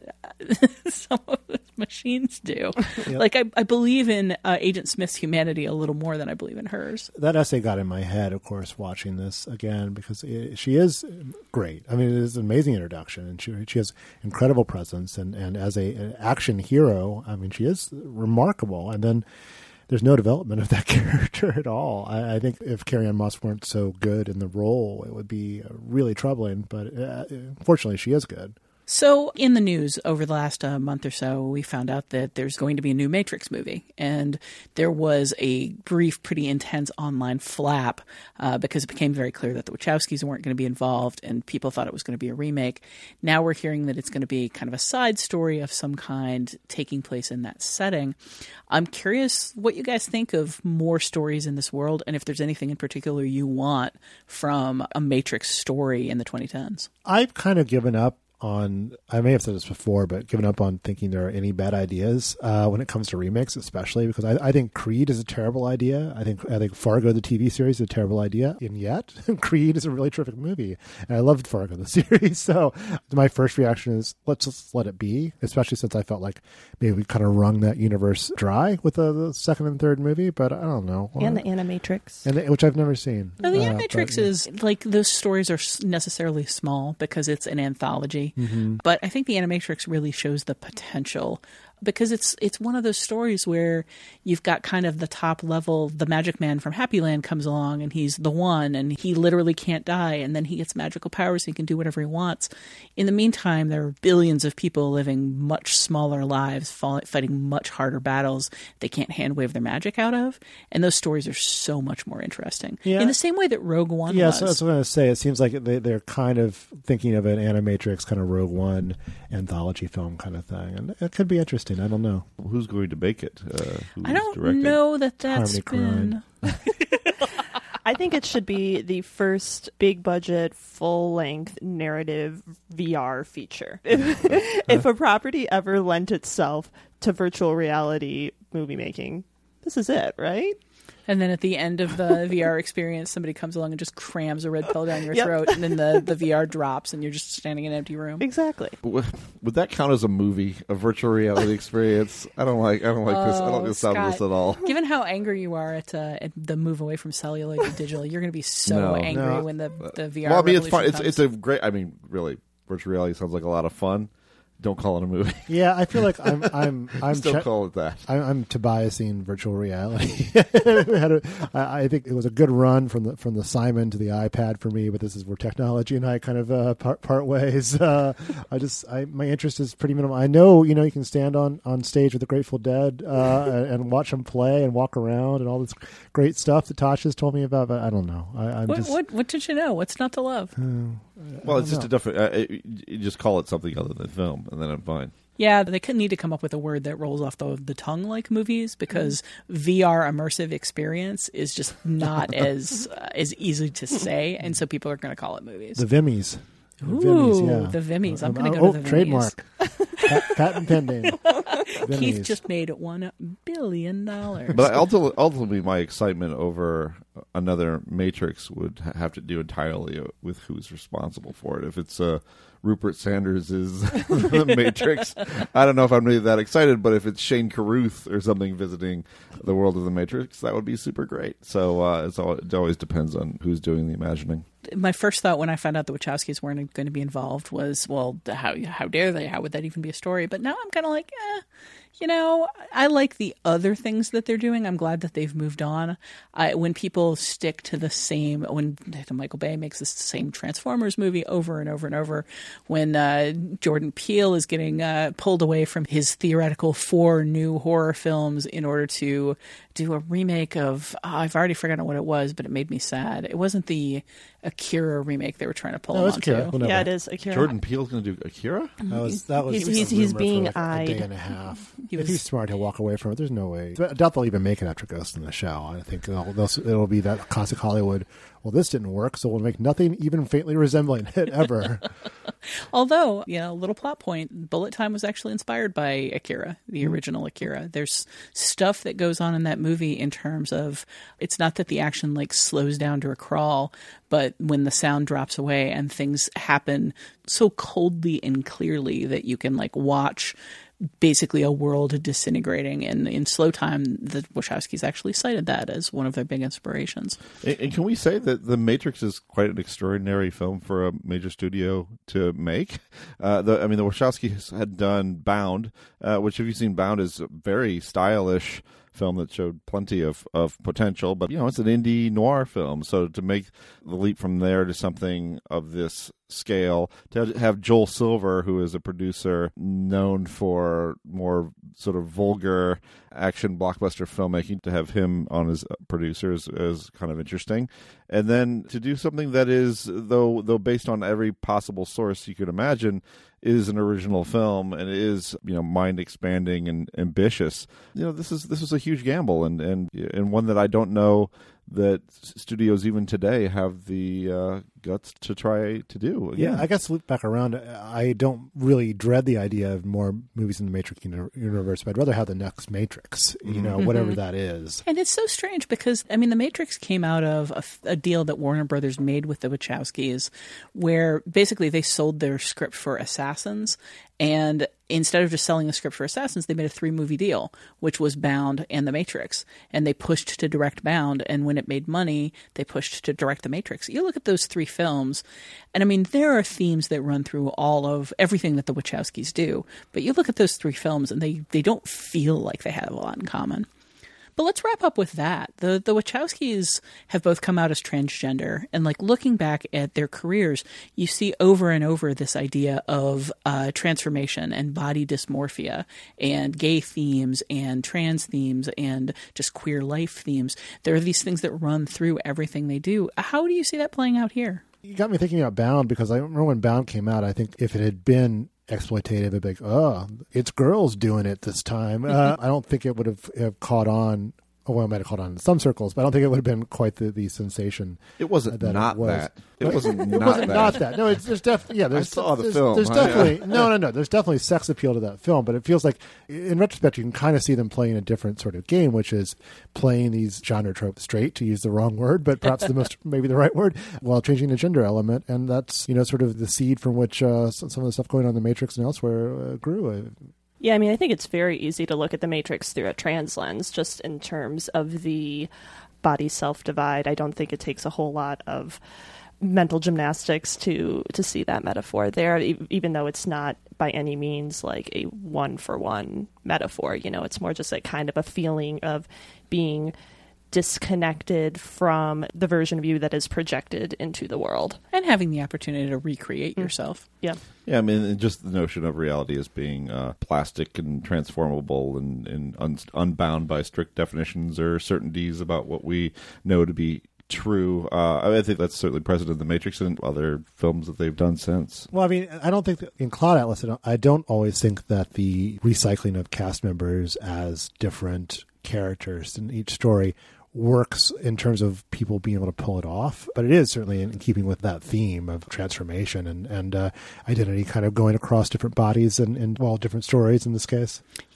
F: some of the machines do. Yep. Like, I, I believe in uh, Agent Smith's humanity a little more than I believe in hers.
H: That essay got in my head, of course, watching this again, because it, she is great. I mean, it is an amazing introduction, and she she has incredible presence. And, and as a, an action hero, I mean, she is remarkable. And then there's no development of that character at all. I, I think if Carrie-Anne Moss weren't so good in the role, it would be really troubling. But uh, fortunately, she is good.
F: So in the news over the last uh, month or so, we found out that there's going to be a new Matrix movie. And there was a brief, pretty intense online flap uh, because it became very clear that the Wachowskis weren't going to be involved and people thought it was going to be a remake. Now we're hearing that it's going to be kind of a side story of some kind taking place in that setting. I'm curious what you guys think of more stories in this world and if there's anything in particular you want from a Matrix story in the twenty tens.
H: I've kind of given up on, I may have said this before, but given up on thinking there are any bad ideas uh, when it comes to remakes, especially because I, I think Creed is a terrible idea. I think I think Fargo, the T V series, is a terrible idea. And yet, Creed is a really terrific movie. And I loved Fargo, the series. So my first reaction is, let's just let it be, especially since I felt like maybe we kind of wrung that universe dry with the, the second and third movie. But I don't know.
G: And the Animatrix.
H: And the, which I've never seen.
F: No, the
H: uh,
F: Animatrix
H: but, yeah.
F: is, like, those stories are necessarily small because it's an anthology.
H: Mm-hmm.
F: But I think the Animatrix really shows the potential because it's it's one of those stories where you've got kind of the top level, the magic man from Happy Land comes along and he's the one and he literally can't die and then he gets magical powers and he can do whatever he wants. In the meantime, there are billions of people living much smaller lives, fighting much harder battles they can't hand wave their magic out of. And those stories are so much more interesting.
H: Yeah.
F: In the same way that Rogue One
H: yeah,
F: was.
H: Yeah, so that's what I was going to say. It seems like they, they're kind of thinking of an Animatrix kind of Rogue One anthology film kind of thing. And it could be interesting. I don't know.
I: Who's going to make it? Uh, who's
F: I don't
I: directing?
F: know that that's
H: Harmony
F: been...
G: I think it should be the first big budget, full length narrative V R feature. If, if a property ever lent itself to virtual reality movie making, this is it, right?
F: And then at the end of the V R experience, somebody comes along and just crams a red pill down your
G: Yep.
F: throat, and then the, the V R drops, and you're just standing in an empty room.
G: Exactly.
I: Would, would that count as a movie, a virtual reality experience? I don't like. I don't like this. I don't
F: Oh,
I: like the sound of this
F: Scott.
I: at all.
F: Given how angry you are at, uh, at the move away from celluloid to digital, you're going to be so
I: No.
F: angry
H: No.
F: when the, the V R
I: Well, I mean, it's fun.
F: revolution
I: It's
F: comes.
I: it's a great. I mean, really, virtual reality sounds like a lot of fun. Don't call it a movie.
H: Yeah, I feel like I'm I'm I'm
I: Still
H: che-
I: call it that.
H: I'm, I'm Tobiasing virtual reality. Had a- I I think it was a good run from the from the Simon to the iPad for me, but this is where technology and I kind of uh, part, part ways. Uh, I just I my interest is pretty minimal. I know you know you can stand on, on stage with the Grateful Dead uh, and, and watch them play and walk around and all this great stuff that Tasha's told me about, but I don't know. I, I'm
F: What,
H: just
F: what, what did you know? What's not to love?
I: Well, it's just
H: know.
I: a different. Uh, it, you just call it something other than film, and then I'm fine.
F: Yeah, they could need to come up with a word that rolls off the, the tongue like movies because V R immersive experience is just not as uh, as easy to say, and so people are going to call it movies.
H: the Vimmies. The
F: Ooh,
H: Vimmies, yeah.
F: the Vimmies. I'm
H: Um,
F: going to go
H: oh,
F: to the Vimmies.
H: trademark. Pat, patent pending.
F: Keith
H: Vimmies.
F: just made one billion dollars.
I: But ultimately, ultimately, my excitement over another Matrix would ha- have to do entirely with who's responsible for it. If it's a Rupert Sanders is the Matrix, I don't know if I'm really that excited, but if it's Shane Carruth or something visiting the world of the Matrix, that would be super great. So uh, it's all, it always depends on who's doing the imagining.
F: My first thought when I found out the Wachowskis weren't going to be involved was, well, how how dare they? How would that even be a story? But now I'm kind of like, eh, you know, I like the other things that they're doing. I'm glad that they've moved on. I, when people stick to the same, when Michael Bay makes the same Transformers movie over and over and over, when uh, Jordan Peele is getting uh, pulled away from his theoretical four new horror films in order to do a remake of, oh, I've already forgotten what it was, but it made me sad. It wasn't the Akira remake they were trying to pull
H: no,
F: him
H: it's
F: onto.
H: Akira. Well,
G: yeah, it is Akira.
I: Jordan Peele's going to do Akira?
H: That was, that was
G: He's-
H: a
G: he's- he's
H: rumor
G: being
H: for like
G: eyed.
H: a day and a half.
F: He
H: if
F: was-
H: he's smart, he'll walk away from it. There's no way. I doubt they'll even make it after Ghost in the Shell. I think they'll, they'll, it'll be that classic Hollywood, well, this didn't work, so we'll make nothing even faintly resembling it ever.
F: Although, you know, little plot point, Bullet Time was actually inspired by Akira, the original Akira. There's stuff that goes on in that movie in terms of, it's not that the action like slows down to a crawl, but when the sound drops away and things happen so coldly and clearly that you can like watch basically a world disintegrating. And in Slow Time, the Wachowskis actually cited that as one of their big inspirations.
I: And, and can we say that The Matrix is quite an extraordinary film for a major studio to make? Uh, the, I mean, the Wachowskis had done Bound, uh, which, if you've seen Bound, is a very stylish film that showed plenty of, of potential, but you know, it's an indie noir film. So to make the leap from there to something of this scale, to have Joel Silver, who is a producer known for more sort of vulgar action blockbuster filmmaking, to have him on as producers is kind of interesting. And then to do something that is, though though based on every possible source you could imagine, is an original film and is, you know, mind expanding and ambitious. You know, this is this is a huge gamble, and and and one that I don't know that studios even today have the uh, guts to try to do. Again.
H: Yeah, I guess loop back around. I don't really dread the idea of more movies in the Matrix uni- universe, but I'd rather have the next Matrix, you know,
F: Mhm.
H: whatever that is.
F: And it's so strange because, I mean, The Matrix came out of a, a deal that Warner Brothers made with the Wachowskis where basically they sold their script for Assassins, and instead of just selling the script for Assassins, they made a three-movie deal, which was Bound and The Matrix. And they pushed to direct Bound, and when it made money, they pushed to direct The Matrix. You look at those three films, and I mean, there are themes that run through all of everything that the Wachowskis do. But you look at those three films, and they, they don't feel like they have a lot in common. But let's wrap up with that. The the Wachowskis have both come out as transgender, and like looking back at their careers, you see over and over this idea of uh, transformation and body dysmorphia and gay themes and trans themes and just queer life themes. There are these things that run through everything they do. How do you see that playing out here?
H: You got me thinking about Bound, because I remember when Bound came out, I think if it had been exploitative, it'd be like, oh, it's girls doing it this time. Uh, I don't think it would have, have caught on. Oh, well, it might have caught on in some circles, but I don't think it would have been quite the, the sensation.
I: It wasn't
H: that
I: not
H: it was.
I: that. It wasn't
H: it
I: not
H: wasn't
I: that.
H: not that. No, it's there's definitely yeah. There's,
I: I saw the
H: there's,
I: film.
H: There's
I: I-
H: definitely no, no, no. There's definitely sex appeal to that film, but it feels like, in retrospect, you can kind of see them playing a different sort of game, which is playing these genre tropes straight, to use the wrong word, but perhaps the most maybe the right word, while changing the gender element, and that's, you know, sort of the seed from which uh, some of the stuff going on in the Matrix and elsewhere uh, grew.
G: Yeah, I mean, I think it's very easy to look at the Matrix through a trans lens, just in terms of the body self-divide. I don't think it takes a whole lot of mental gymnastics to to see that metaphor there, e- even though it's not by any means like a one-for-one metaphor. You know, it's more just like kind of a feeling of being disconnected from the version of you that is projected into the world.
F: And having the opportunity to recreate
G: Mm.
F: yourself.
G: Yeah.
I: Yeah, I mean, just the notion of reality as being uh, plastic and transformable and, and un- unbound by strict definitions or certainties about what we know to be true. Uh, I think that's certainly present in The Matrix and other films that they've done since.
H: Well, I mean, I don't think that in Cloud Atlas, I don't, I don't always think that the recycling of cast members as different characters in each story works in terms of people being able to pull it off, but it is certainly in keeping with that theme of transformation and, and uh, identity kind of going across different bodies and, and, well, different stories in this case.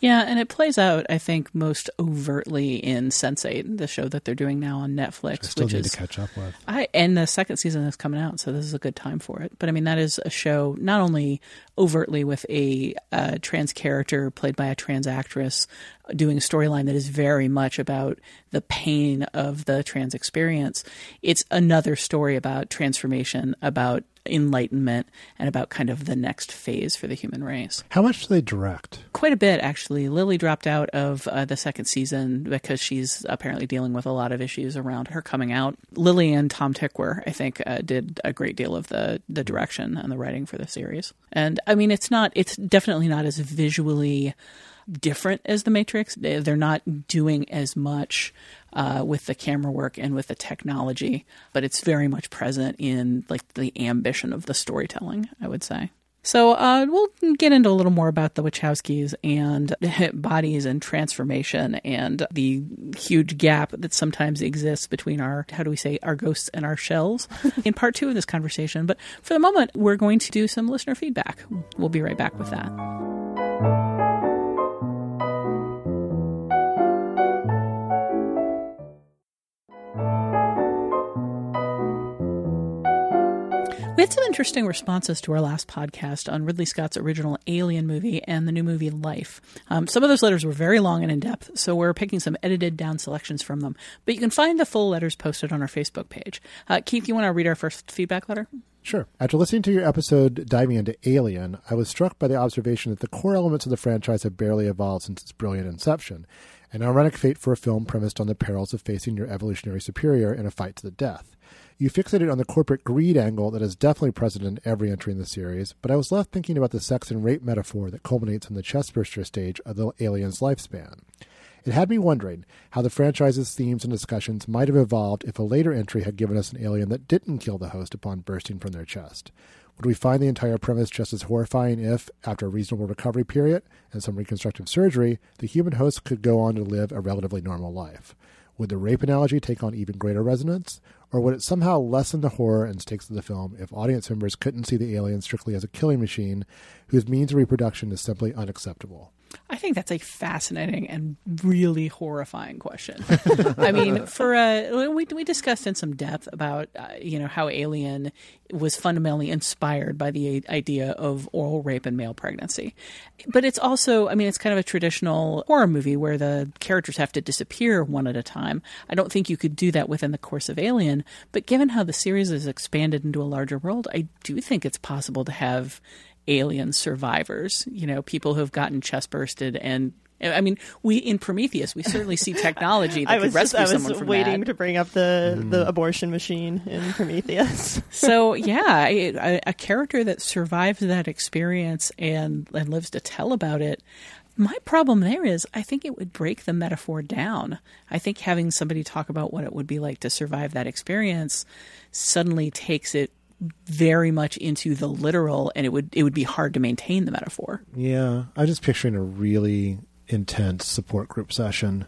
F: Yeah, and it plays out, I think, most overtly in Sense eight, the show that they're doing now on Netflix.
H: Which I still
F: which
H: need
F: is,
H: to catch up with.
F: I, and the second season is coming out, so this is a good time for it. But I mean, that is a show not only overtly with a, a trans character played by a trans actress doing a storyline that is very much about the pain of the trans experience. It's another story about transformation, about enlightenment, and about kind of the next phase for the human race.
H: How much do they direct?
F: Quite a bit, actually. Lily dropped out of uh, the second season because she's apparently dealing with a lot of issues around her coming out. Lily and Tom Tykwer, I think, uh, did a great deal of the, the direction and the writing for the series. And I mean, it's not, it's definitely not as visually different as The Matrix. They're not doing as much uh, with the camera work and with the technology, but it's very much present in like the ambition of the storytelling, I would say. So uh, we'll get into a little more about the Wachowskis and bodies and transformation and the huge gap that sometimes exists between our, how do we say, our ghosts and our shells in part two of this conversation. But for the moment, we're going to do some listener feedback. We'll be right back with that. We had some interesting responses to our last podcast on Ridley Scott's original Alien movie and the new movie Life. Um, some of those letters were very long and in-depth, so we're picking some edited down selections from them. But you can find the full letters posted on our Facebook page. Uh, Keith, you want to read our first feedback letter?
H: Sure. After listening to your episode diving into Alien, I was struck by the observation that the core elements of the franchise have barely evolved since its brilliant inception, an ironic fate for a film premised on the perils of facing your evolutionary superior in a fight to the death. You fixated on the corporate greed angle that is definitely present in every entry in the series, but I was left thinking about the sex and rape metaphor that culminates in the chestburster stage of the Alien's lifespan. It had me wondering how the franchise's themes and discussions might have evolved if a later entry had given us an alien that didn't kill the host upon bursting from their chest. Would we find the entire premise just as horrifying if, after a reasonable recovery period and some reconstructive surgery, the human host could go on to live a relatively normal life? Would the rape analogy take on even greater resonance? Or would it somehow lessen the horror and stakes of the film if audience members couldn't see the alien strictly as a killing machine whose means of reproduction is simply unacceptable?
F: I think that's a fascinating and really horrifying question. I mean, for uh, we we discussed in some depth about uh, you know how Alien was fundamentally inspired by the idea of oral rape and male pregnancy, but it's also, I mean, it's kind of a traditional horror movie where the characters have to disappear one at a time. I don't think you could do that within the course of Alien, but given how the series has expanded into a larger world, I do think it's possible to have alien survivors, you know, people who have gotten chest bursted. And I mean, we in Prometheus, we certainly see technology that
G: I was
F: could rescue
G: just, I
F: someone
G: was
F: from
G: waiting
F: that.
G: to bring up the, mm. the abortion machine in Prometheus.
F: So yeah, a, a character that survived that experience and, and lives to tell about it. My problem there is I think it would break the metaphor down. I think having somebody talk about what it would be like to survive that experience suddenly takes it very much into the literal, and it would it would be hard to maintain the metaphor.
H: Yeah, I'm just picturing a really intense support group session.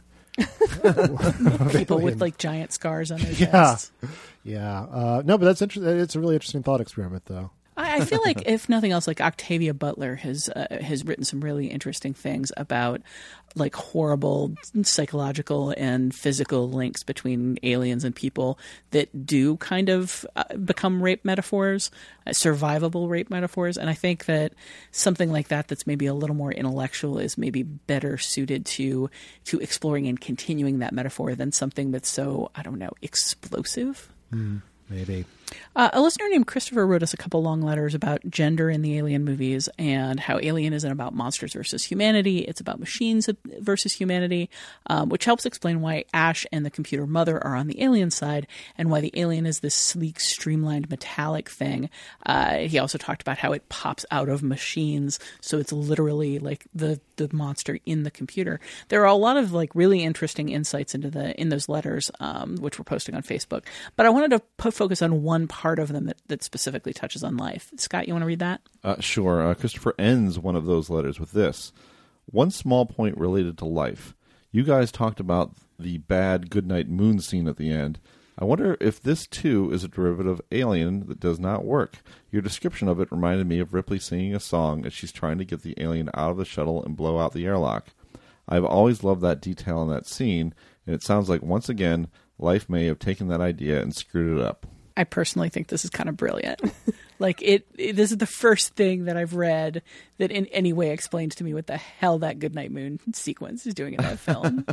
F: People with like giant scars on their
H: yeah.
F: chests.
H: Yeah. Uh, no, but that's interesting. It's a really interesting thought experiment, though.
F: I, I feel like, if nothing else, like Octavia Butler has uh, has written some really interesting things about like horrible psychological and physical links between aliens and people that do kind of uh, become rape metaphors, uh, survivable rape metaphors. And I think that something like that that's maybe a little more intellectual is maybe better suited to to exploring and continuing that metaphor than something that's so, I don't know, explosive.
H: Mm, maybe.
F: Uh, a listener named Christopher wrote us a couple long letters about gender in the Alien movies and how Alien isn't about monsters versus humanity. It's about machines versus humanity, um, which helps explain why Ash and the computer mother are on the alien side and why the alien is this sleek, streamlined, metallic thing. Uh, he also talked about how it pops out of machines, so it's literally like the, the monster in the computer. There are a lot of like really interesting insights into the in those letters, um, which we're posting on Facebook. But I wanted to put focus on one part of them that, that specifically touches on life. Scott, you want to read that?
I: Uh, sure. Uh, Christopher ends one of those letters with this. One small point related to life. You guys talked about the bad Goodnight Moon scene at the end. I wonder if this, too, is a derivative of Alien that does not work. Your description of it reminded me of Ripley singing a song as she's trying to get the alien out of the shuttle and blow out the airlock. I've always loved that detail in that scene, and it sounds like, once again, life may have taken that idea and screwed it up.
F: I personally think this is kind of brilliant. Like it, it, this is the first thing that I've read that in any way explains to me what the hell that Goodnight Moon sequence is doing in that film.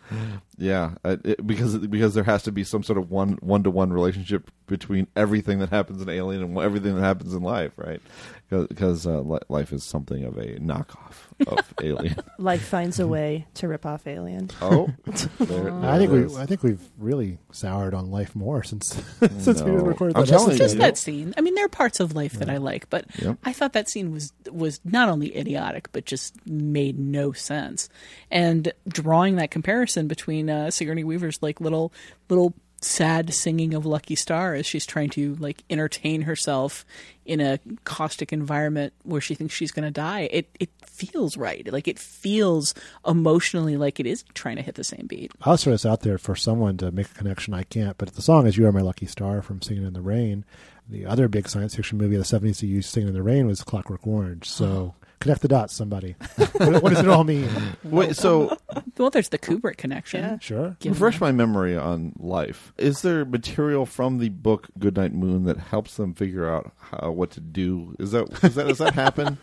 I: Yeah, it, because because there has to be some sort of one one to one relationship between everything that happens in Alien and everything that happens in life, right? Because uh, life is something of a knockoff of Alien.
G: Life finds a way to rip off Alien.
I: Oh, there, there
H: I think we
I: is.
H: I think we've really soured on life more since since we
I: No.
H: recorded
I: I'm
H: that
I: telling
H: episode.
I: you.
F: Just that scene. I mean, there are parts of life that I like, but
I: Yep.
F: I thought that scene was was not only idiotic, but just made no sense. And drawing that comparison between uh, Sigourney Weaver's like little little sad singing of Lucky Star as she's trying to like entertain herself in a caustic environment where she thinks she's going to die, it it feels right. Like it feels emotionally like it is trying to hit the same beat.
H: I'll throw this out there for someone to make a connection. I can't, but the song is "You Are My Lucky Star" from Singing in the Rain. The other big science fiction movie of the seventies that used "Singing in the Rain" was Clockwork Orange. So connect the dots, somebody. what, what does it all mean?
I: Wait, so
F: Well, there's the Kubrick connection.
G: Yeah.
H: Sure.
F: Given
I: refresh
F: that.
I: my memory on life. Is there material from the book Goodnight Moon that helps them figure out how, what to do? Is that, is that does that happen?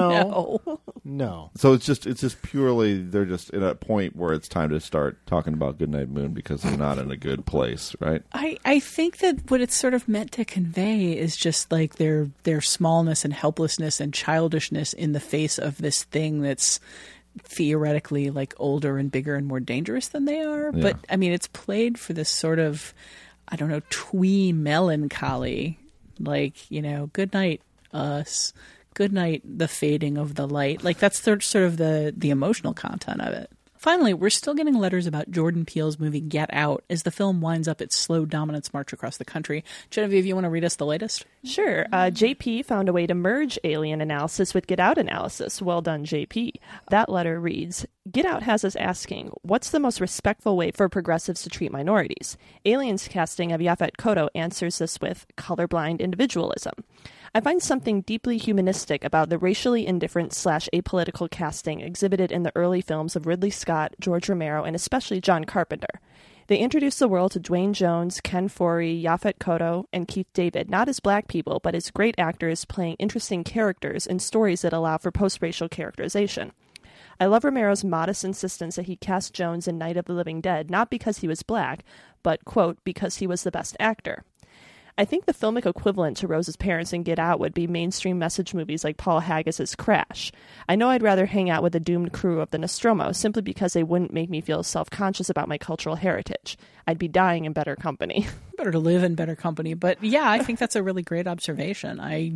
H: No.
F: No.
H: No.
I: So it's just it's just purely they're just at a point where it's time to start talking about Goodnight Moon because they're not in a good place, right?
F: I, I think that what it's sort of meant to convey is just like their their smallness and helplessness and childishness in the face of this thing that's theoretically like older and bigger and more dangerous than they are.
I: Yeah.
F: But I mean, it's played for this sort of, I don't know, twee melancholy, like, you know, good night, us. Good night, the fading of the light. Like that's sort sort of the the emotional content of it. Finally, we're still getting letters about Jordan Peele's movie Get Out as the film winds up its slow dominance march across the country. Genevieve, you want to read us the latest?
G: Sure. Uh, J P found a way to merge Alien analysis with Get Out analysis. Well done, J P. That letter reads, Get Out has us asking, what's the most respectful way for progressives to treat minorities? Alien's casting of Yaphet Kotto answers this with colorblind individualism. I find something deeply humanistic about the racially indifferent slash apolitical casting exhibited in the early films of Ridley Scott, George Romero, and especially John Carpenter. They introduced the world to Dwayne Jones, Ken Foree, Yaphet Kotto, and Keith David, not as black people, but as great actors playing interesting characters in stories that allow for post-racial characterization. I love Romero's modest insistence that he cast Jones in Night of the Living Dead, not because he was black, but, quote, because he was the best actor. I think the filmic equivalent to Rose's parents in Get Out would be mainstream message movies like Paul Haggis's Crash. I know I'd rather hang out with the doomed crew of the Nostromo simply because they wouldn't make me feel self-conscious about my cultural heritage. I'd be dying in better company.
F: Better to live in better company. But yeah, I think that's a really great observation. I,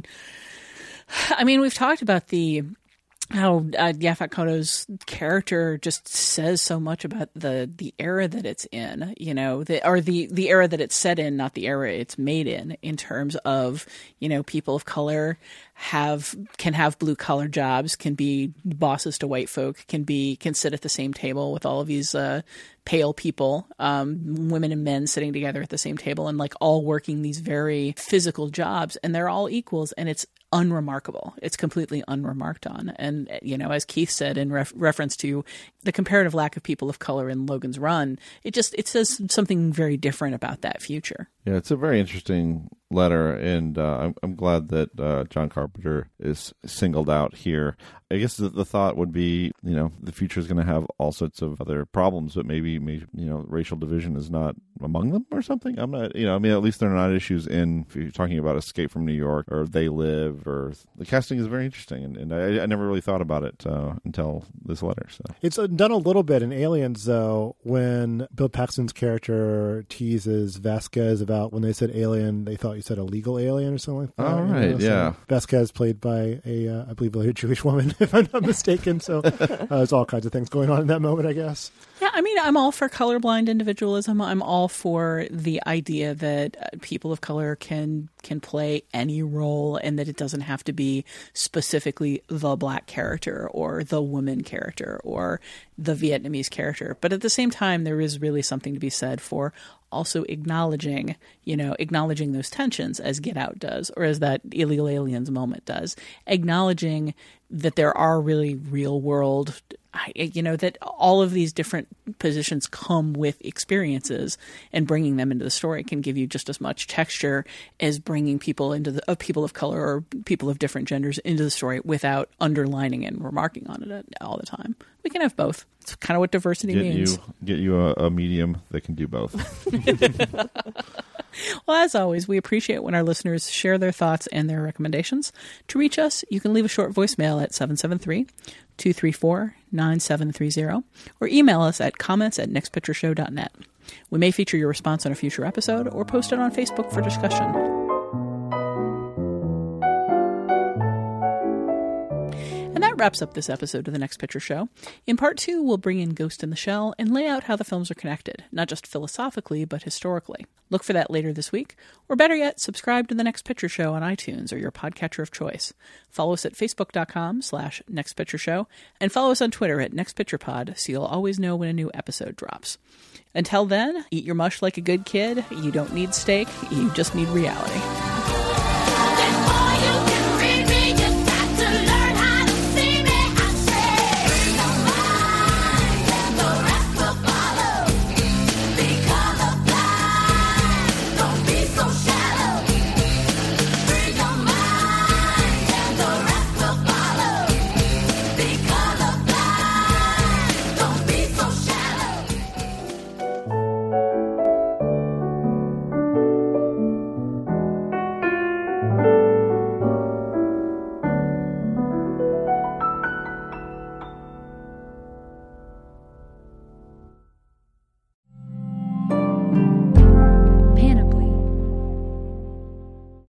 F: I mean, we've talked about the how uh, Yaphet Kotto's character just says so much about the the era that it's in, you know, the, or the, the era that it's set in, not the era it's made in, in terms of, you know, people of color have can have blue collar jobs, can be bosses to white folk, can be can sit at the same table with all of these uh, pale people, um, women and men sitting together at the same table and like all working these very physical jobs, and they're all equals, and it's unremarkable. It's completely unremarked on. And, you know, as Keith said in ref- reference to the comparative lack of people of color in Logan's Run, it just, it says something very different about that future.
I: Yeah, it's a very interesting letter, and uh, I'm, I'm glad that uh, John Carpenter is singled out here. I guess the, the thought would be, you know, the future is going to have all sorts of other problems, but maybe, maybe, you know, racial division is not among them or something. I'm not, you know, I mean, at least they're not issues in, if you're talking about Escape from New York or They Live, or the casting is very interesting, and, and I, I never really thought about it uh, until this letter. So
H: It's done a little bit in Aliens, though, when Bill Paxton's character teases Vasquez about when they said alien, they thought you said illegal alien or something like that.
I: Oh,
H: you
I: right,
H: know? So
I: yeah.
H: Vasquez played by a, uh, I believe, a Jewish woman, if I'm not mistaken. So uh, there's all kinds of things going on in that moment, I guess.
F: Yeah, I mean, I'm all for colorblind individualism. I'm all for the idea that uh, people of color can can play any role, and that it doesn't have to be specifically the black character or the woman character or the Vietnamese character. But at the same time, there is really something to be said for also acknowledging, you know, acknowledging those tensions as Get Out does, or as that Illegal Aliens moment does, acknowledging that there are really real world I, you know, that all of these different positions come with experiences, and bringing them into the story can give you just as much texture as bringing people into the uh, people of color or people of different genders into the story without underlining and remarking on it all the time. We can have both. It's kind of what diversity
I: get
F: means.
I: You, get you a, a medium that can do both.
F: Well, as always, we appreciate when our listeners share their thoughts and their recommendations. To reach us, you can leave a short voicemail at seven seven three, two three four, nine seven three zero or email us at comments at next picture show dot net. We may feature your response on a future episode or post it on Facebook for discussion. And that wraps up this episode of The Next Picture Show. In part two, we'll bring in Ghost in the Shell and lay out how the films are connected, not just philosophically, but historically. Look for that later this week, or better yet, subscribe to The Next Picture Show on iTunes or your podcatcher of choice. Follow us at facebook.com slash Next Picture Show, and follow us on Twitter at Next Picture Pod so you'll always know when a new episode drops. Until then, eat your mush like a good kid. You don't need steak, you just need reality.